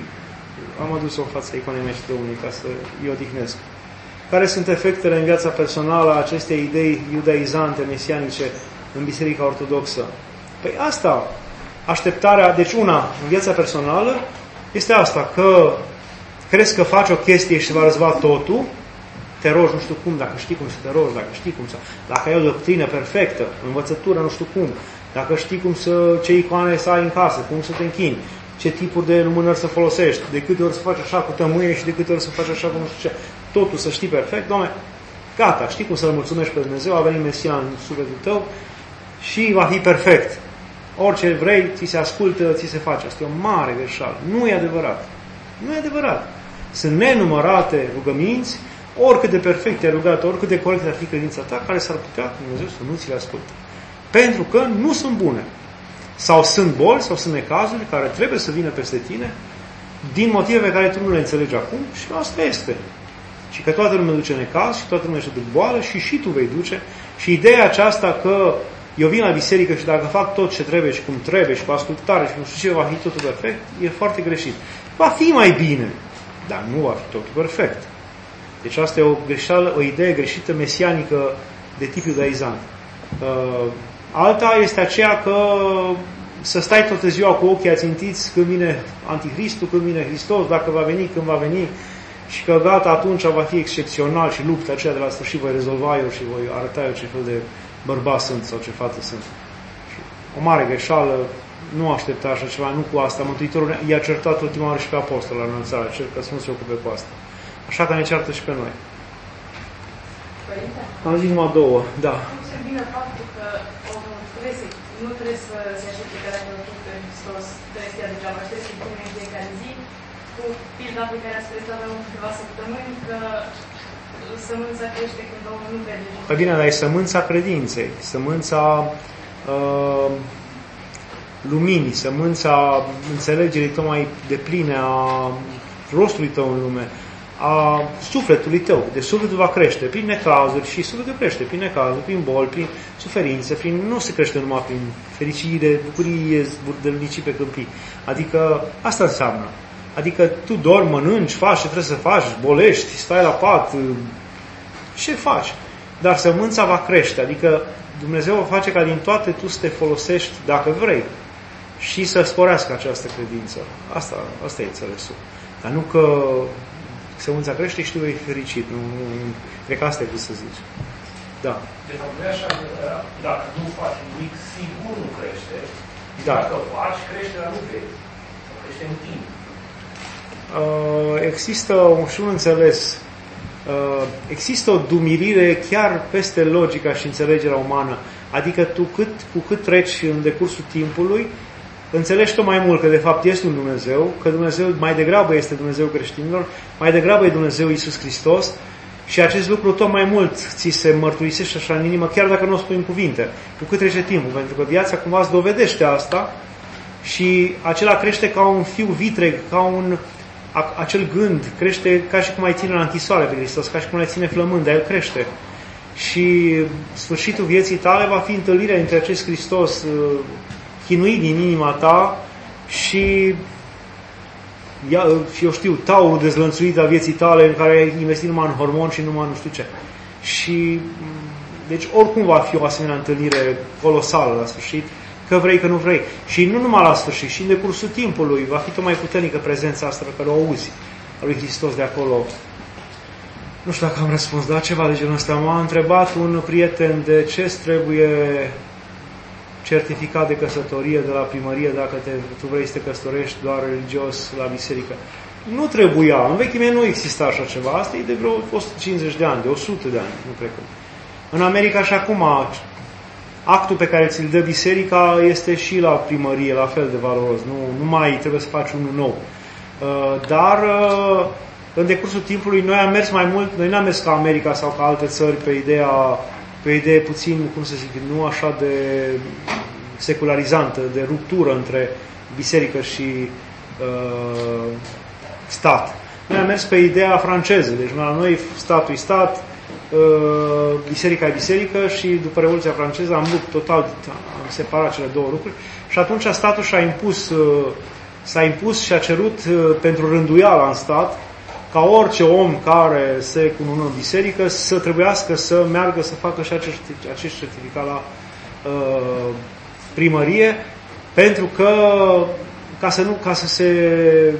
am adus-o în fața icoanei Maicii Domnului ca să îi odihnesc. Care sunt efectele în viața personală a acestei idei iudaizante, mesianice, în Biserica Ortodoxă? Păi asta, așteptarea, deci una, în viața personală, este asta, că crezi că faci o chestie și se va răzva totul, te rogi nu știu cum, dacă știi cum să te rogi, dacă știi cum să... Dacă ai o doctrină perfectă, învățătură nu știu cum, dacă știi cum să, ce icoane să ai în casă, cum să te închini, ce tipuri de lumânări să folosești, de câte ori să faci așa cu tămâie și de câte ori să faci așa cu nu știu ce. Totul să știi perfect, Doamne, gata, știi cum să-L mulțumești pe Dumnezeu, a venit Mesia în sufletul tău și va fi perfect. Orice vrei, ți se ascultă, ți se face. Asta e o mare greșeală. Nu e adevărat. Nu e adevărat. Sunt nenumărate rugăminți, oricât de perfect te-ai rugat, oricât de corect ar fi credința ta, care s-ar putea Dumnezeu să nu ți le asculte. Pentru că nu sunt bune. Sau sunt boli, sau sunt necazuri care trebuie să vină peste tine din motive pe care tu nu le înțelegi acum și asta este. Și că toată lumea duce necaz și toată lumea își duc boală și și tu vei duce. Și ideea aceasta că eu vin la biserică și dacă fac tot ce trebuie și cum trebuie și cu ascultare și nu știu ce, va fi totul perfect, e foarte greșit. Va fi mai bine, dar nu va fi totul perfect. Deci asta e o greșeală, o idee greșită mesianică de tip iudaizant. Uh, alta este aceea că să stai toată ziua cu ochii ațintiți când vine Anticristul, când vine Hristos, dacă va veni, când va veni, și că gata, atunci va fi excepțional și lupta aceea de la sfârșit voi rezolva eu și voi arăta eu ce fel de bărbați sunt sau ce fată sunt. O mare greșeală, nu aștepta așa ceva, nu cu asta. Mântuitorul i-a certat ultima oară și pe apostol la înălțare, cer că să nu se ocupe cu asta. Așa că ne ceartă și pe noi. Părinte? Am zis numai două, da. Cum se bine faptul că omul trebuie să, nu trebuie să se aștepte că dacă nu pe Hristos trebuie să ia degeaba, trebuie să-i pune în fiecare zi, cu pilda pe care ați prezentat în câteva săptămâni, că sămânța crește când omul nu vede. Păi bine, dar e sămânța credinței, sămânța uh, luminii, sămânța înțelegerii tău mai depline a rostului tău în lume, a sufletului tău. Deci sufletul va crește prin necazuri și sufletul crește prin necazuri, prin boli, prin suferințe, prin, nu se crește numai prin fericire, bucurie, zburdălnicii pe câmpii. Adică asta înseamnă. Adică tu dormi, mănânci, faci ce trebuie să faci, bolești, stai la pat, ce faci? Dar sămânța va crește, adică Dumnezeu va face ca din toate tu să te folosești, dacă vrei, și să sporească această credință. Asta, asta e înțelesul. Dar nu că sămânța crește și tu vei fericit. Nu, nu, cred că asta e vrut să zici. Da. Deci, așa, dacă nu faci nimic, sigur nu crește. Da. Dacă faci, crește, dar nu vezi. Crește în timp. Uh, există un, și un înțeles. Uh, există o dumirire chiar peste logica și înțelegerea umană. Adică tu cât, cu cât treci în decursul timpului, înțelegi tot mai mult că de fapt este un Dumnezeu, că Dumnezeu mai degrabă este Dumnezeu creștinilor, mai degrabă e Dumnezeu Iisus Hristos și acest lucru tot mai mult ți se mărturisește așa în inimă, chiar dacă nu o spui în cuvinte, cu cât trece timpul, pentru că viața cumva îți dovedește asta și acela crește ca un fiu vitreg, ca un acel gând crește ca și cum ai ține la închisoare pe Hristos, ca și cum l-ai ține flămând, dar el crește. Și sfârșitul vieții tale va fi întâlnirea între acest Hristos chinuit din inima ta și, și eu știu, taurul dezlănțuit al vieții tale în care ai investit numai în hormoni și numai nu știu ce. Și deci oricum va fi o asemenea întâlnire colosală la sfârșit, că vrei, că nu vrei. Și nu numai la sfârșit, și în decursul timpului va fi tot mai puternică prezența asta pe care o auzi a lui Hristos de acolo. Nu știu dacă am răspuns, dar ceva de genul ăsta. M-a întrebat un prieten de ce trebuie certificat de căsătorie de la primărie dacă te, tu vrei să te căsătorești doar religios la biserică. Nu trebuia. În vechime nu exista așa ceva. Asta e de vreo o sută cincizeci de ani, de o sută de ani, nu cred că. În America și acum actul pe care ți-l dă biserica este și la primărie, la fel de valoros. Nu, nu mai trebuie să faci unul nou. Dar în decursul timpului noi am mers mai mult, noi n-am mers ca America sau ca alte țări pe ideea, pe idee puțin, cum să zic, nu așa de secularizantă, de ruptură între biserică și uh, stat. Noi am mers pe ideea franceză, deci la noi statul e stat, uh, biserica e biserică și după Revoluția franceză am rupt total, am separat cele două lucruri și atunci statul și-a impus, uh, s-a impus și a cerut uh, pentru rânduiala în stat ca orice om care se cunună în biserică să trebuiască să meargă să facă și acest, acest certificat la uh, primărie, pentru că ca să, nu, ca să se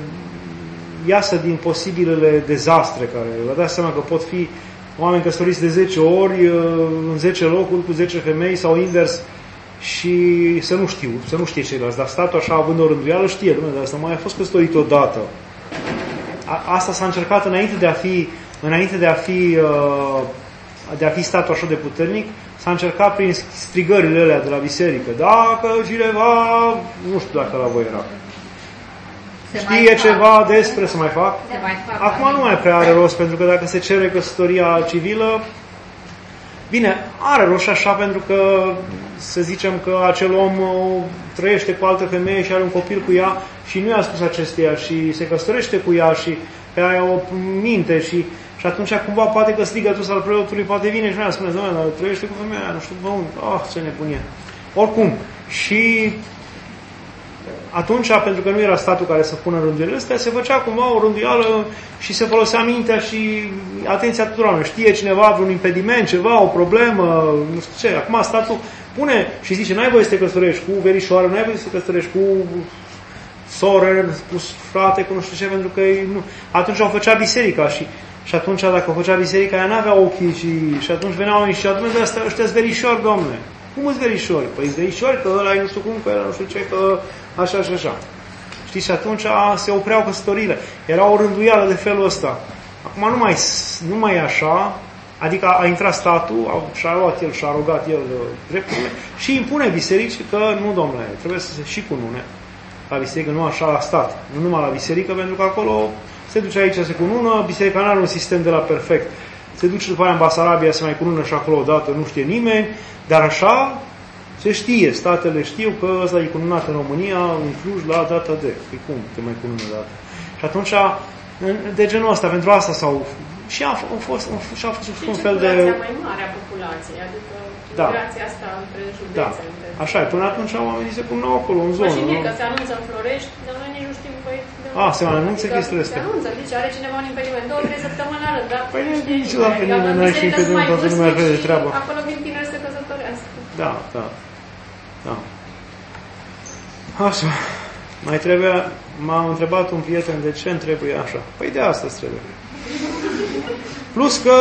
iasă din posibilele dezastre care vă dați seama că pot fi oameni căsătoriți de zece ori în zece locuri cu zece femei sau invers și să nu știu, să nu știe ceilalți, dar statul așa având o rânduială știe, Dumnezeu, dar asta mai a fost căsătorit odată. Asta s-a încercat înainte de a fi, înainte de a fi, de a fi statul așa de puternic, s-a încercat prin strigările alea de la biserică. Dacă cineva, nu știu dacă la voi era, se știe ceva despre să mai fac. mai fac Acum nu mai prea are rost, pentru că dacă se cere căsătoria civilă, bine, are rost și așa, pentru că să zicem că acel om trăiește cu altă femeie și are un copil cu ea și nu i-a spus acesteia și se căsătorește cu ea și pe aia o minte și, și atunci cumva poate că strigătul al preotului poate vine și nu spune, doamne, dar trăiește cu femeia aia, nu știu, bă, unde? Ah, ce nebunie. Oricum, și atunci, pentru că nu era statul care să pună rânduielile astea, se făcea cumva o rânduială și se folosea mintea și atenția tuturor. Știe cineva vreun impediment, ceva, o problemă, nu știu ce. Acum statul pune și zice, n-ai voie să te căsătorești cu verișoară, n-ai voie să te căsătorești cu soră, cu frate, cu nu știu ce, pentru că nu. Atunci o făcea biserica și, și atunci dacă o făcea biserica, ea n-avea ochii și, și atunci veneau oamenii și atunci ăștia sunt verișori, domnule. Cum îți verișori? Păi verișori, că ăla e nu știu cum, că ăla nu știu ce, că așa și așa. Știi? Și atunci se opreau căsătorile. Era o rânduială de felul ăsta. Acum nu mai, nu mai e așa, adică a, a intrat statul, a, și-a luat el, și-a rugat el drepturile și impune bisericii că nu, domnule, trebuie să se și cunune la biserică, nu așa la stat, nu numai la biserică, pentru că acolo se duce aici, se cunună, biserica nu are un sistem de la perfect. Se duce după aia în Basarabia, se mai cunună și acolo odată, nu știe nimeni, dar așa se știe, statele știu că ăsta e cununat în România, în Cluj, la data de. Păi cum te mai cunună data? Și atunci, de genul ăsta, pentru asta s-au... Și a fost, și a fost un fel de... Și mai mare a populației, adică da. migrația asta între județe. Da. Între... Așa e, până atunci oamenii se cununau acolo, în zonă. Mă și mie că se anunță în Florești, dar noi nici nu știm, păi... A, se mai anunță chestiile astea. Se anunță, zice, are cineva un impediment, două, trei săptămâni la rând, dar... Păi nu știu niciodată nimeni nu are și impediment, pentru că nu mai vede treaba. Acolo vin tineri să căsătorească. Da, da. Da. Așa. Mai trebuie, m-a întrebat un prieten de ce îmi trebuie așa. Păi de asta îți trebuie. Plus că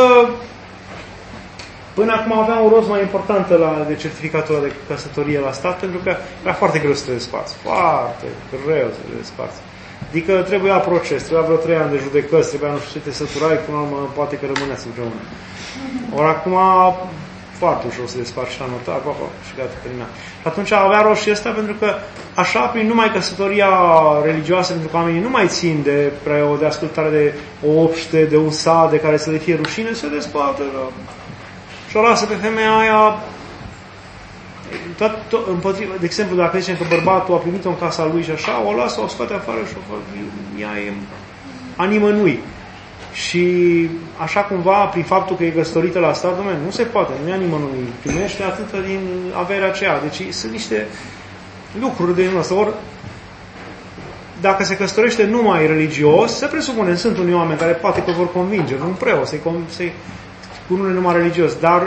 până acum aveam un rost mai important la de certificatul de căsătorie la stat, pentru că era foarte greu să te desparți. Foarte greu să te desparți. Adică trebuia proces, trebuia vreo trei ani de judecăți, trebuia nu știu ce te săturai, până la urmă poate că rămâneați împreună. Ori acum foarte ușor să desparți și la notar, pa, pa, și gata, terminat. Și atunci avea rost și ăsta, pentru că așa, prin numai căsătoria religioasă, pentru că oamenii nu mai țin de, de ascultare de o obște, de un sat, de care să le fie rușine, se desparte. Da. Și o lasă pe femeia aia, tot, tot, împotriva, de exemplu, dacă zicem că bărbatul a primit-o în casa lui și așa, o lasă, o scoate afară și o fac, ea e a nimănui. Și așa cumva, prin faptul că e căsătorită la stat, dom'le, nu se poate, nu e a nimănui, primește atâta din averea aceea. Deci sunt niște lucruri de genul ăsta. Ori, dacă se căsătorește numai religios, se presupune, sunt unii oameni care poate că vor convinge, un preot, să-i, să-i unul numai religios, dar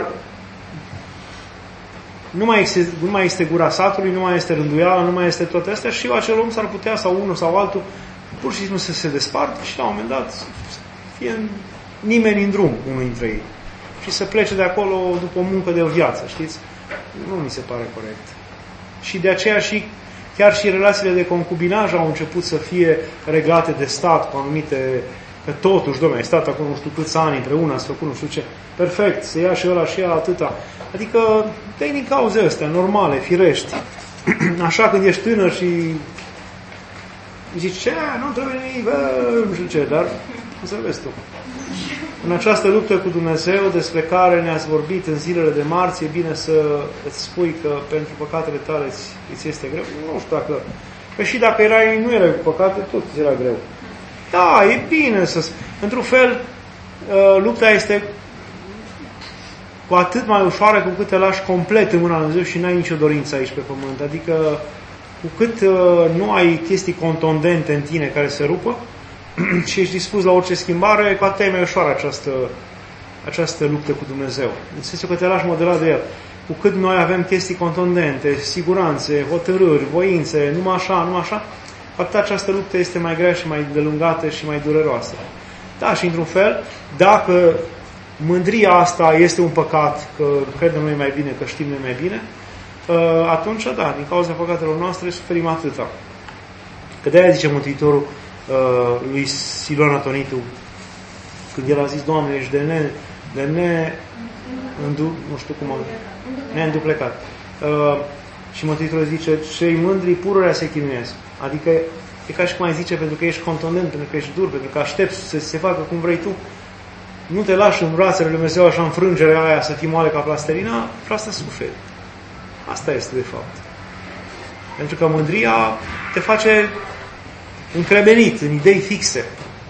nu mai, este, nu mai este gura satului, nu mai este rânduiala, nu mai este toate astea și acel om s-ar putea, sau unul sau altul, pur și simplu să se despartă și la un moment dat fie nimeni în drum, unul dintre ei. Și să plece de acolo după o muncă de o viață, știți? Nu mi se pare corect. Și de aceea și chiar și relațiile de concubinaj au început să fie reglate de stat cu anumite... Că totuși, dom'le, ai stat acolo nu știu câți ani împreună, ați făcut nu știu ce. Perfect, se ia și ăla și ea atâta. Adică, dai din cauze astea, normale, firești. Așa când ești tânăr și zici, ce, nu trebuie nimic, bă, nu știu ce, dar cum să vezi tu. În această luptă cu Dumnezeu, despre care ne-ați vorbit în zilele de marți, e bine să îți spui că pentru păcatele tale îți, îți este greu. Nu știu dacă... Că și dacă erai, nu erai cu păcate, tot îți era greu. Da, e bine să... Într-un fel, lupta este cu atât mai ușoară cu cât te lași complet în mâna lui Dumnezeu și n-ai nicio dorință aici pe pământ. Adică, cu cât nu ai chestii contundente în tine care se rupă și ești dispus la orice schimbare, cu atât e mai ușoară această, această luptă cu Dumnezeu. În sensul că te lași modelat de El. Cu cât noi avem chestii contundente, siguranțe, hotărâri, voințe, numai așa, numai așa, atât această luptă este mai grea și mai delungată și mai dureroasă. Da, și într-un fel, dacă mândria asta este un păcat, că credem noi mai bine, că știm noi mai bine, atunci, da, din cauza păcatelor noastre suferim atâta. Că de-aia zice Mântuitorul lui Siluan Atonitu, când el a zis, Doamne, ești de ne, de ne îndu, nu știu cum am, neînduplecat. Și Mântuitorul zice, cei mândri pururea se chinuiesc. Adică e ca și cum ai zice, pentru că ești contundent, pentru că ești dur, pentru că aștepți să se facă cum vrei tu. Nu te lași în brațele lui Dumnezeu așa în frângerea aia să fii moale ca plastelina, și asta suferi. Asta este de fapt. Pentru că mândria te face încremenit în idei fixe.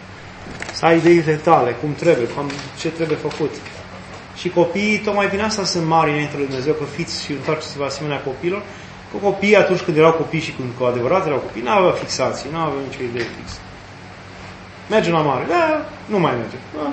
Să ai ideile tale, cum trebuie, ce trebuie făcut. Și copiii, tocmai din asta sunt mari înainte lui Dumnezeu, că fiți și întoarceți-vă asemenea copilor. Că copiii, atunci când erau copii și când cu adevărat erau copii, n-aveau fixații, n-aveau nicio idee fixă. Mergem la mare. Da, nu mai merge. Da.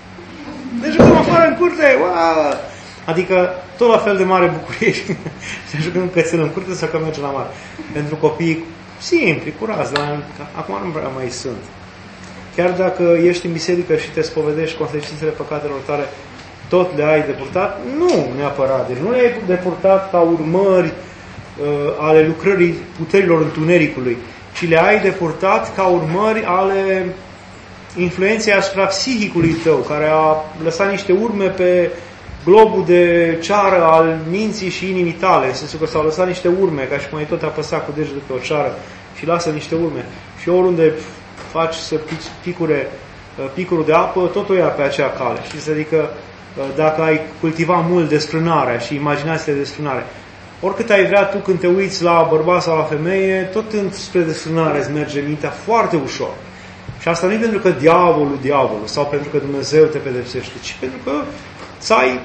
Ne jucăm afară în curte. Ua! Adică tot la fel de mare bucurie și ne jucăm cățel în curte sau că mergem la mare. Pentru copii simpli, curați, dar acum nu prea mai sunt. Chiar dacă ești în biserică și te spovedești consecințele păcatelor tale, tot le ai de purtat? Nu neapărat. Deci nu le ai de purtat ca urmări uh, ale lucrării puterilor întunericului, ci le ai de purtat ca urmări ale influenței asupra psihicului tău, care a lăsat niște urme pe globul de ceară al minții și inimii tale, în sensul că s-au lăsat niște urme, ca și cum ai tot apăsat cu degetul pe o ceară și lasă niște urme. Și oriunde faci să picure picurul de apă, tot o ia pe acea cale. Și adică dacă ai cultiva mult desfrânarea și imaginația de desfrânare, oricât ai vrea tu când te uiți la bărbat sau la femeie, tot spre desfrânare îți merge mintea foarte ușor. Și asta nu e pentru că diavolul, diavolul, sau pentru că Dumnezeu te pedepsește, ci pentru că ți-ai,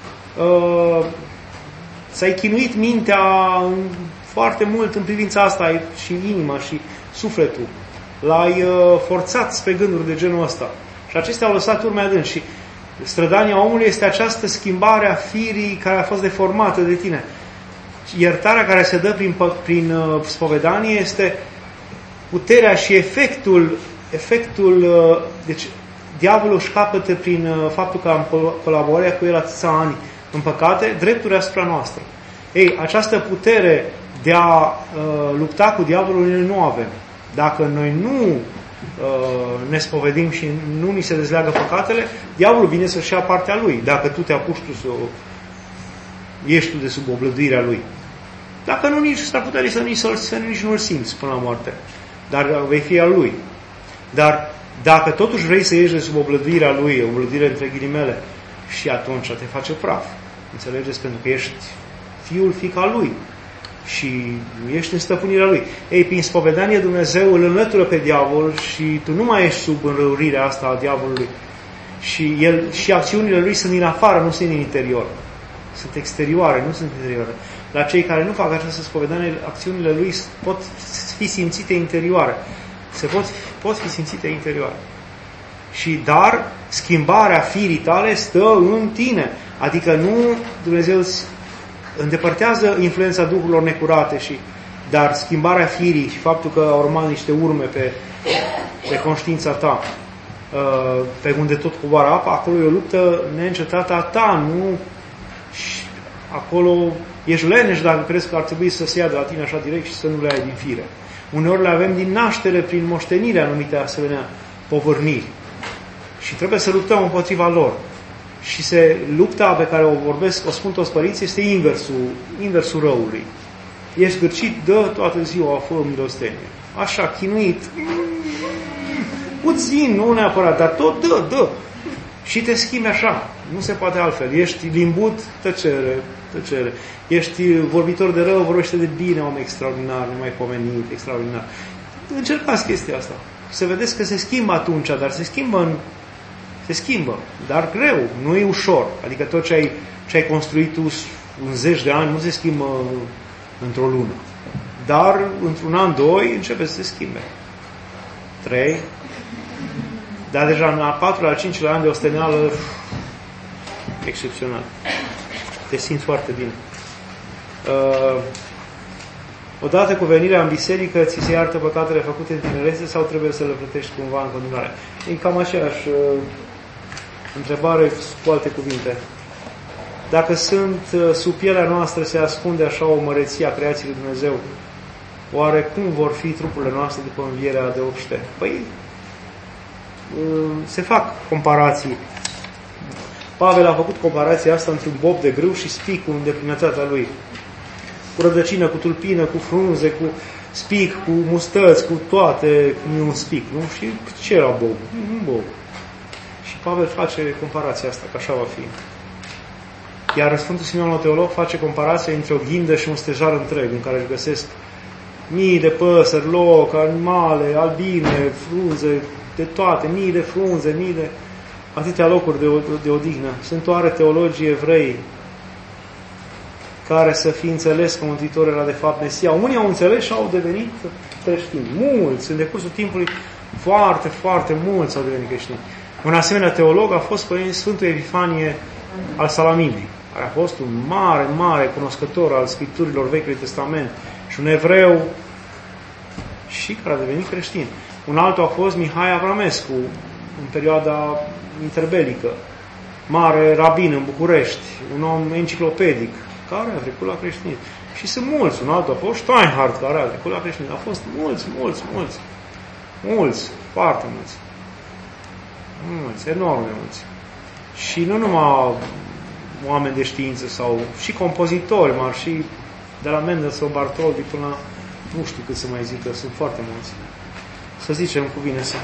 uh, ți-ai chinuit mintea foarte mult în privința asta și inima și sufletul. L-ai uh, forțat spre gânduri de genul ăsta. Și acestea au lăsat urme adânci. Și strădania omului este această schimbare a firii care a fost deformată de tine. Iertarea care se dă prin, prin uh, spovedanie este puterea și efectul, efectul uh, deci diavolul își capătă prin uh, faptul că am colaborat cu el atâția ani în păcate, drepturi asupra noastră. Ei, această putere de a uh, lupta cu diavolul noi nu avem. Dacă noi nu uh, ne spovedim și nu ni se dezleagă păcatele, diavolul vine să-și ia partea lui. Dacă tu te apuci tu să ești tu de sub oblăduirea lui. Dacă nu, nici s-ar putea să nici, să nici nu-l simți până la moarte. Dar vei fi al lui. Dar dacă totuși vrei să ieși de sub oblăduirea lui, oblăduire între ghilimele, și atunci te face praf. Înțelegeți? Pentru că ești fiul, fiica lui. și ești în stăpânirea Lui. Ei, prin spovedanie Dumnezeu îl înlătură pe diavol și tu nu mai ești sub înrăurirea asta a diavolului. Și, el, și acțiunile Lui sunt din afară, nu sunt din interior. Sunt exterioare, nu sunt interioare. La cei care nu fac această spovedanie, acțiunile Lui pot fi simțite interioare. Se pot, pot fi simțite interioare. Și dar schimbarea firii tale stă în tine. Adică nu Dumnezeu îți îndepărtează influența duhurilor necurate, și, dar schimbarea firii și faptul că au urmat niște urme pe, pe conștiința ta, pe unde tot coboară apa, acolo e o luptă neîncetată a ta, nu? Și acolo ești leneș dacă crezi că ar trebui să se ia de la tine așa direct și să nu le ai din fire. Uneori le avem din naștere prin moștenire anumite asemenea povărniri. Și trebuie să luptăm împotriva lor. Și se, lupta pe care o vorbesc, o spun toți părinții, este inversul, inversul răului. Ești gârcit, dă toată ziua, fă milostenie. Așa, chinuit. Puțin, nu neapărat, dar tot dă, dă. Și te schimbi așa. Nu se poate altfel. Ești limbut, tăcere, tăcere. Ești vorbitor de rău, vorbește de bine, om extraordinar, numai pomenit, extraordinar. Încercați chestia asta. Să vedeți că se schimbă atunci, dar se schimbă în Se schimbă, dar greu, nu e ușor. Adică tot ce ai, ce ai construit tu în zeci de ani nu se schimbă într-o lună. Dar într-un an, doi, începe să se schimbe. Trei. Dar deja în al patrulea, al cincilea an de osteneală, excepțional. Te simți foarte bine. Uh, odată cu venirea în biserică, ți se iartă păcatele făcute în tinerețe sau trebuie să le plătești cumva în continuare? E cam aceeași uh, întrebare cu alte cuvinte. Dacă sunt uh, sub pielea noastră se ascunde așa o măreție a creației lui Dumnezeu, oare cum vor fi trupurile noastre după învierea de obște? Păi, uh, se fac comparații. Pavel a făcut comparația asta între un bob de grâu și spicul în deplinătatea lui. Cu rădăcină, cu tulpină, cu frunze, cu spic, cu mustăți, cu toate, cum e un spic, nu? Și ce era bob? Un bob. Și Pavel face comparația asta, că așa va fi. Iar Sfântul Simeon Teolog face comparația între o ghindă și un stejar întreg, în care își găsesc mii de păsări, loc, animale, albine, frunze, de toate, mii de frunze, mii de atâtea locuri de, de odihnă. Sunt oare teologii evrei care să fi înțeles că Mântuitorul era de fapt Mesia? Unii au înțeles și au devenit creștini. Mulți, în decursul timpului, foarte, foarte mulți au devenit creștini. Un asemenea teolog a fost părinții Sfântul Epifanie al Salaminei, care a fost un mare, mare cunoscător al Scripturilor Vechiului Testament și un evreu și care a devenit creștin. Un altul a fost Mihai Avramescu, în perioada interbelică, mare rabin în București, un om enciclopedic, care a trecut la creștinism. Și sunt mulți. Un altul a fost Steinhardt, care a trecut la creștinism. A fost mulți, mulți, mulți. Mulți, foarte mulți. Mulți, enorm de mulți. Și nu numai oameni de știință sau și compozitori mari, și de la Mendelssohn, Bartholdi până la, nu știu cât să mai zic, că sunt foarte mulți. Să zicem cuvine-se.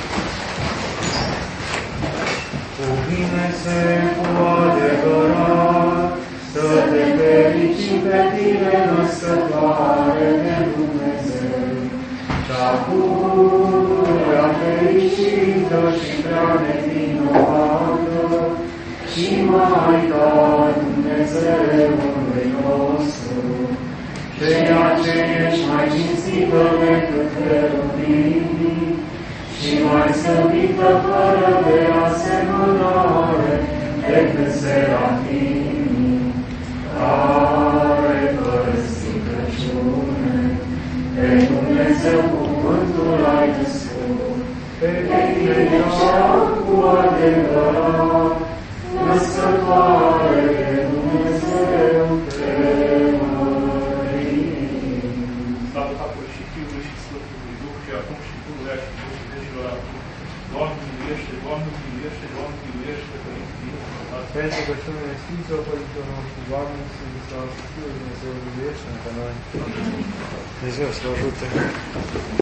Cuvine-se cu adevărat, să te fericim pe tine, născătoare de Dumnezeu, cea pură, fericită și prea nevinovată, și Maica Dumnezeului nostru, ceea ce ești mai cinstită decât cherubimii și mai slăvită fără de asemănare decât serafimii, care fără stricăciune pe Dumnezeu cuvântul ai născut, pe tine cea cu adevărat, născătoare de Dumnezeu te mărim. Slavă Tatălui și Fiului și Sfântului Duh, și acum și pururea și în vecilor acum. Doamne miluiește, Doamne miluiește, Doamne miluiește, Părinte Dumnezeu. Pentru că cele Sfinților Părinților noștri, Doamne, Sfântul Sfântul Dumnezeu, miluiește-ne pe noi. Dumnezeu să vă ajute.